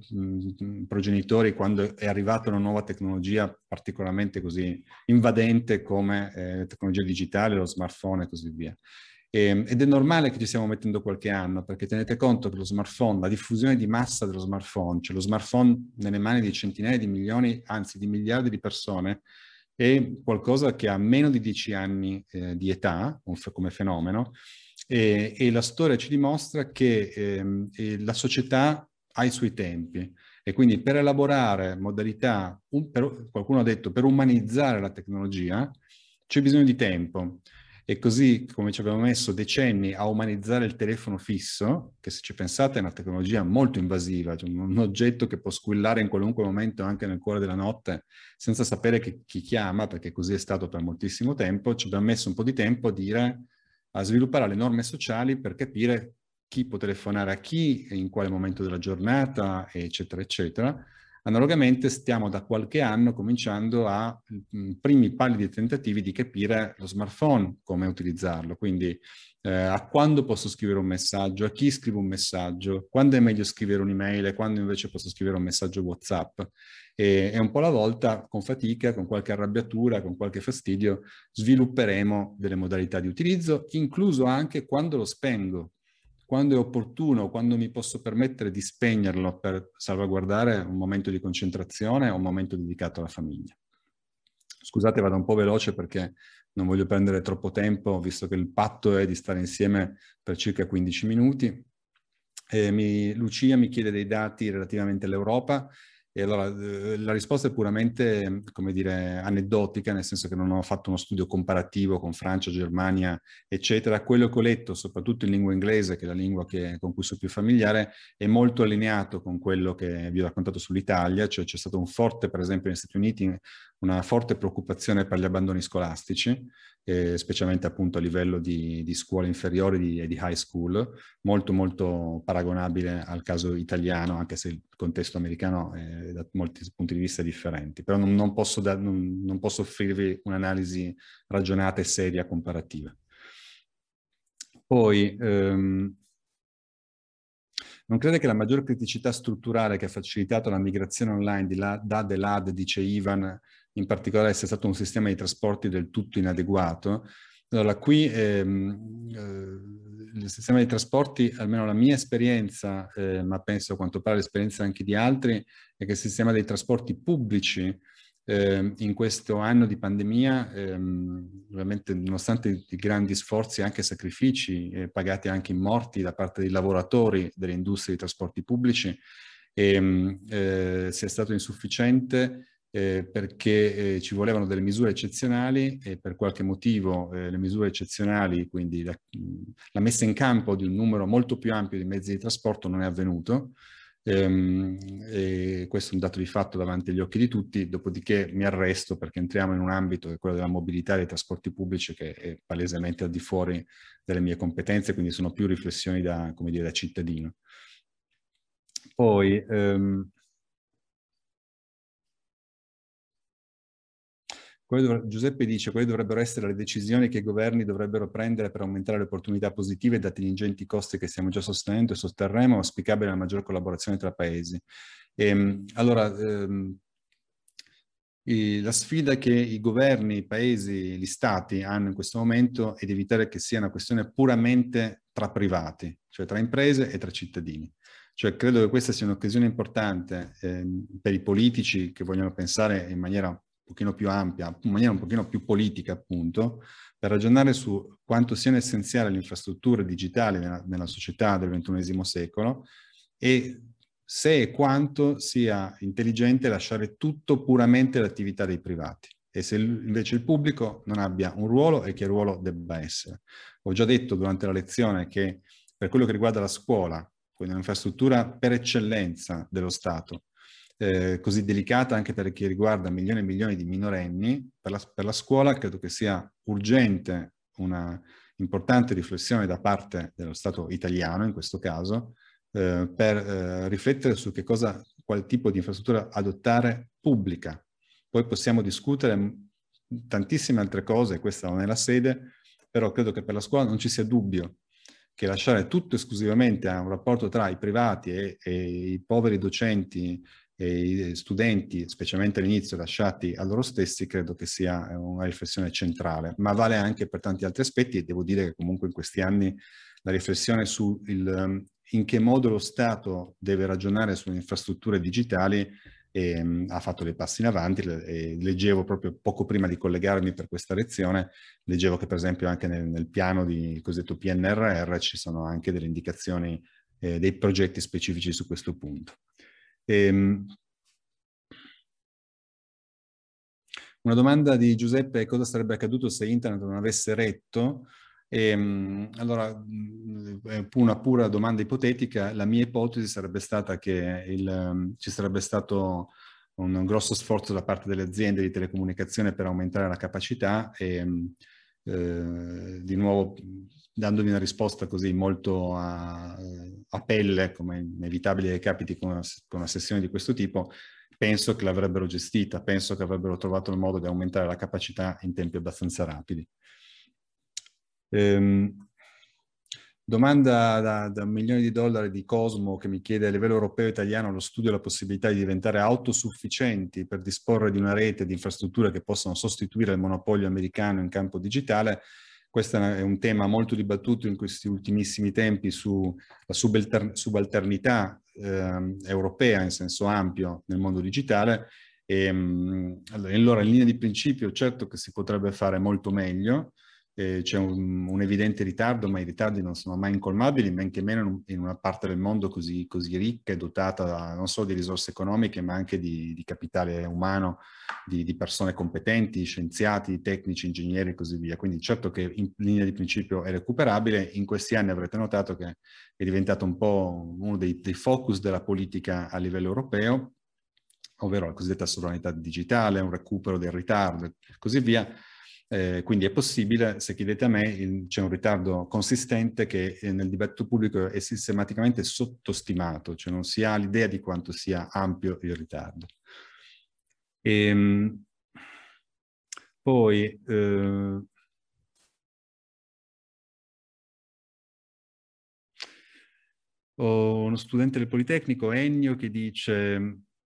B: progenitori quando è arrivata una nuova tecnologia particolarmente così invadente come la tecnologia digitale, lo smartphone e così via. Ed è normale che ci stiamo mettendo qualche anno, perché tenete conto che lo smartphone, la diffusione di massa dello smartphone, cioè lo smartphone nelle mani di centinaia di milioni, anzi di miliardi di persone, è qualcosa che ha meno di 10 anni di età come fenomeno, e la storia ci dimostra che la società ha i suoi tempi, e quindi per elaborare modalità, qualcuno ha detto, per umanizzare la tecnologia c'è bisogno di tempo. E così come ci abbiamo messo decenni a umanizzare il telefono fisso, che se ci pensate è una tecnologia molto invasiva, cioè un oggetto che può squillare in qualunque momento anche nel cuore della notte senza sapere chi chiama, perché così è stato per moltissimo tempo, ci abbiamo messo un po' di tempo a sviluppare le norme sociali per capire chi può telefonare a chi, in quale momento della giornata, eccetera, eccetera. Analogamente stiamo da qualche anno cominciando a primi pallidi tentativi di capire lo smartphone, come utilizzarlo, quindi a quando posso scrivere un messaggio, a chi scrivo un messaggio, quando è meglio scrivere un'email e quando invece posso scrivere un messaggio WhatsApp. E un po' alla volta, con fatica, con qualche arrabbiatura, con qualche fastidio, svilupperemo delle modalità di utilizzo, incluso anche quando lo spengo, quando è opportuno, quando mi posso permettere di spegnerlo per salvaguardare un momento di concentrazione o un momento dedicato alla famiglia. Scusate, vado un po' veloce perché non voglio prendere troppo tempo, visto che il patto è di stare insieme per circa 15 minuti. Lucia mi chiede dei dati relativamente all'Europa. E allora la risposta è puramente, come dire, aneddotica, nel senso che non ho fatto uno studio comparativo con Francia, Germania, eccetera. Quello che ho letto, soprattutto in lingua inglese, che è la lingua con cui sono più familiare, è molto allineato con quello che vi ho raccontato sull'Italia, cioè c'è stato un forte, per esempio negli Stati Uniti, una forte preoccupazione per gli abbandoni scolastici, specialmente appunto a livello di scuole inferiori e di high school, molto molto paragonabile al caso italiano, anche se il contesto americano è da molti punti di vista differenti, però non posso offrirvi un'analisi ragionata e seria comparativa. Poi, non crede che la maggior criticità strutturale che ha facilitato la migrazione online da DAD, dice Ivan, in particolare sia stato un sistema di trasporti del tutto inadeguato? Allora, qui il sistema di trasporti, almeno la mia esperienza, ma penso a quanto pare l'esperienza anche di altri, è che il sistema dei trasporti pubblici in questo anno di pandemia, veramente nonostante i grandi sforzi e anche sacrifici pagati anche in morti da parte dei lavoratori delle industrie di trasporti pubblici, sia stato insufficiente perché ci volevano delle misure eccezionali e per qualche motivo le misure eccezionali, quindi la messa in campo di un numero molto più ampio di mezzi di trasporto non è avvenuto. E questo è un dato di fatto davanti agli occhi di tutti, dopodiché mi arresto perché entriamo in un ambito che è quello della mobilità e dei trasporti pubblici che è palesemente al di fuori delle mie competenze, quindi sono più riflessioni da, come dire, da cittadino. Poi Giuseppe dice, quali dovrebbero essere le decisioni che i governi dovrebbero prendere per aumentare le opportunità positive dati gli ingenti costi che stiamo già sostenendo e sosterremo, auspicabile una maggior collaborazione tra paesi. La sfida che i governi, i paesi, gli stati hanno in questo momento è di evitare che sia una questione puramente tra privati, cioè tra imprese e tra cittadini. Cioè credo che questa sia un'occasione importante per i politici che vogliono pensare in maniera un pochino più ampia, in maniera un pochino più politica appunto, per ragionare su quanto siano essenziali le infrastrutture digitali nella società del XXI secolo e se e quanto sia intelligente lasciare tutto puramente all'attività dei privati e se invece il pubblico non abbia un ruolo e che ruolo debba essere. Ho già detto durante la lezione che per quello che riguarda la scuola, quindi un'infrastruttura per eccellenza dello Stato, così delicata anche per chi riguarda milioni e milioni di minorenni, per la scuola credo che sia urgente una importante riflessione da parte dello Stato italiano, in questo caso, per riflettere su qual tipo di infrastruttura adottare pubblica. Poi possiamo discutere tantissime altre cose, questa non è la sede, però credo che per la scuola non ci sia dubbio che lasciare tutto esclusivamente a un rapporto tra i privati e i poveri docenti e i studenti, specialmente all'inizio lasciati a loro stessi, credo che sia una riflessione centrale, ma vale anche per tanti altri aspetti e devo dire che comunque in questi anni la riflessione su in che modo lo Stato deve ragionare sulle infrastrutture digitali ha fatto dei passi in avanti. Leggevo proprio poco prima di collegarmi per questa lezione, leggevo che per esempio anche nel piano di cosiddetto PNRR ci sono anche delle indicazioni, dei progetti specifici su questo punto. Una domanda di Giuseppe è cosa sarebbe accaduto se internet non avesse retto? Allora, una pura domanda ipotetica, la mia ipotesi sarebbe stata che ci sarebbe stato un grosso sforzo da parte delle aziende di telecomunicazione per aumentare la capacità e di nuovo dandomi una risposta così molto a pelle, come è inevitabile che capiti con una sessione di questo tipo, penso che l'avrebbero gestita, penso che avrebbero trovato il modo di aumentare la capacità in tempi abbastanza rapidi. Domanda da $1 milione di Cosmo che mi chiede a livello europeo e italiano lo studio e la possibilità di diventare autosufficienti per disporre di una rete di infrastrutture che possano sostituire il monopolio americano in campo digitale. Questo è un tema molto dibattuto in questi ultimissimi tempi sulla subalternità europea in senso ampio nel mondo digitale. Allora, in linea di principio, certo che si potrebbe fare molto meglio. C'è un evidente ritardo, ma i ritardi non sono mai incolmabili, men che meno in una parte del mondo così ricca e dotata non solo di risorse economiche, ma anche di capitale umano, di persone competenti, scienziati, tecnici, ingegneri e così via. Quindi certo che in linea di principio è recuperabile. In questi anni avrete notato che è diventato un po' uno dei focus della politica a livello europeo, ovvero la cosiddetta sovranità digitale, un recupero del ritardo e così via. Quindi è possibile, se chiedete a me, c'è un ritardo consistente che nel dibattito pubblico è sistematicamente sottostimato, cioè non si ha l'idea di quanto sia ampio il ritardo. Poi ho uno studente del Politecnico, Ennio, che dice: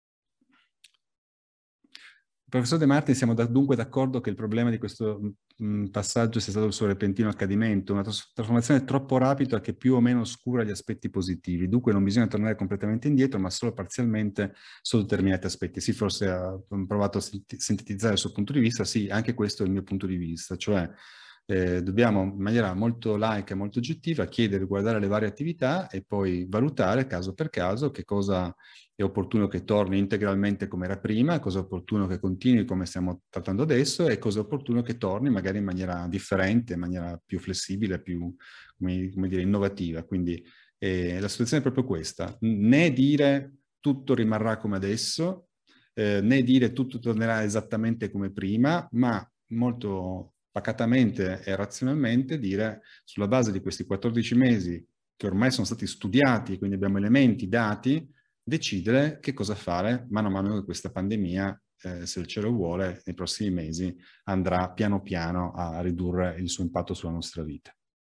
B: Professor De Martini, siamo dunque d'accordo che il problema di questo passaggio sia stato il suo repentino accadimento, una trasformazione troppo rapida che più o meno oscura gli aspetti positivi. Dunque non bisogna tornare completamente indietro, ma solo parzialmente su determinati aspetti. Sì, forse ha provato a sintetizzare il suo punto di vista. Sì, anche questo è il mio punto di vista, cioè dobbiamo in maniera molto laica e molto oggettiva chiedere, guardare le varie attività e poi valutare caso per caso che cosa è opportuno che torni integralmente come era prima, cosa è opportuno che continui come stiamo trattando adesso e cosa è opportuno che torni magari in maniera differente, in maniera più flessibile, più, come dire, innovativa. Quindi la situazione è proprio questa: né dire tutto rimarrà come adesso, né dire tutto tornerà esattamente come prima, ma molto pacatamente e razionalmente dire, sulla base di questi 14 mesi che ormai sono stati studiati, quindi abbiamo elementi, dati, decidere che cosa fare mano a mano che questa pandemia se il cielo vuole, nei prossimi mesi andrà piano piano a ridurre il suo impatto sulla nostra vita.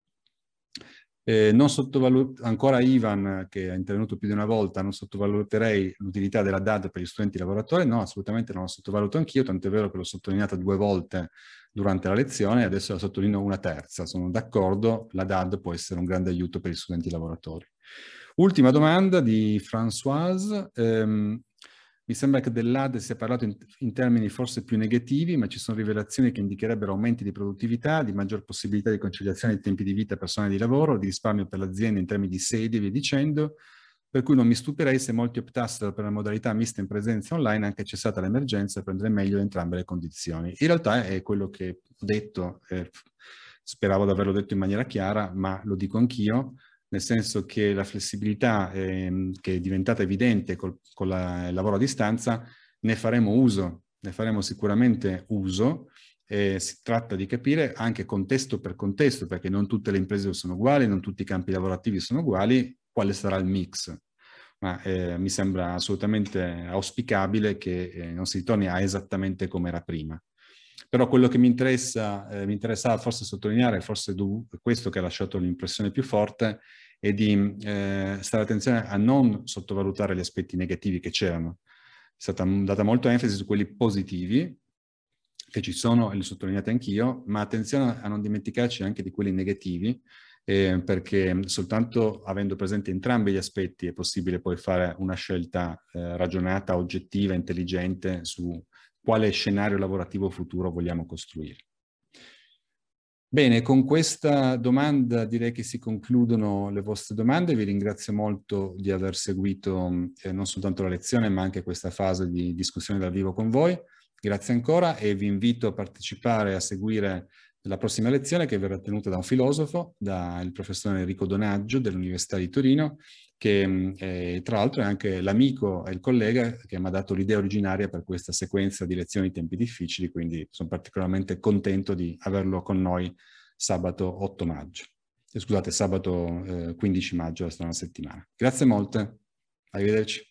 B: Ancora Ivan, che è intervenuto più di una volta, non sottovaluterei l'utilità della DAD per gli studenti lavoratori. No, assolutamente non la sottovaluto anch'io, tant'è vero che l'ho sottolineata 2 volte durante la lezione e adesso la sottolineo una terza. Sono d'accordo, la DAD può essere un grande aiuto per gli studenti lavoratori. Ultima domanda di Françoise. Mi sembra che dell'AD sia parlato in termini forse più negativi, ma ci sono rivelazioni che indicherebbero aumenti di produttività, di maggior possibilità di conciliazione di tempi di vita personale e di lavoro, di risparmio per l'azienda in termini di sedi e via dicendo, per cui non mi stupirei se molti optassero per la modalità mista in presenza online anche cessata l'emergenza per prendere meglio entrambe le condizioni. In realtà è quello che ho detto, speravo di averlo detto in maniera chiara, ma lo dico anch'io, nel senso che la flessibilità che è diventata evidente con il lavoro a distanza, ne faremo sicuramente uso. Si tratta di capire anche contesto per contesto, perché non tutte le imprese sono uguali, non tutti i campi lavorativi sono uguali, quale sarà il mix. Ma mi sembra assolutamente auspicabile che non si torni a esattamente come era prima. Però quello che mi interessava forse sottolineare, forse questo che ha lasciato l'impressione più forte, è di stare attenzione a non sottovalutare gli aspetti negativi che c'erano. È stata data molta enfasi su quelli positivi, che ci sono, e li ho sottolineati anch'io, ma attenzione a non dimenticarci anche di quelli negativi, perché soltanto avendo presente entrambi gli aspetti è possibile poi fare una scelta ragionata, oggettiva, intelligente su quale scenario lavorativo futuro vogliamo costruire. Bene, con questa domanda direi che si concludono le vostre domande. Vi ringrazio molto di aver seguito non soltanto la lezione, ma anche questa fase di discussione dal vivo con voi. Grazie ancora e vi invito a partecipare, a seguire la prossima lezione che verrà tenuta da un filosofo, dal professore Enrico Donaggio dell'Università di Torino, che tra l'altro è anche l'amico e il collega che mi ha dato l'idea originaria per questa sequenza di lezioni in tempi difficili, quindi sono particolarmente contento di averlo con noi sabato 8 maggio. Scusate, sabato 15 maggio, la settimana. Grazie molte, arrivederci.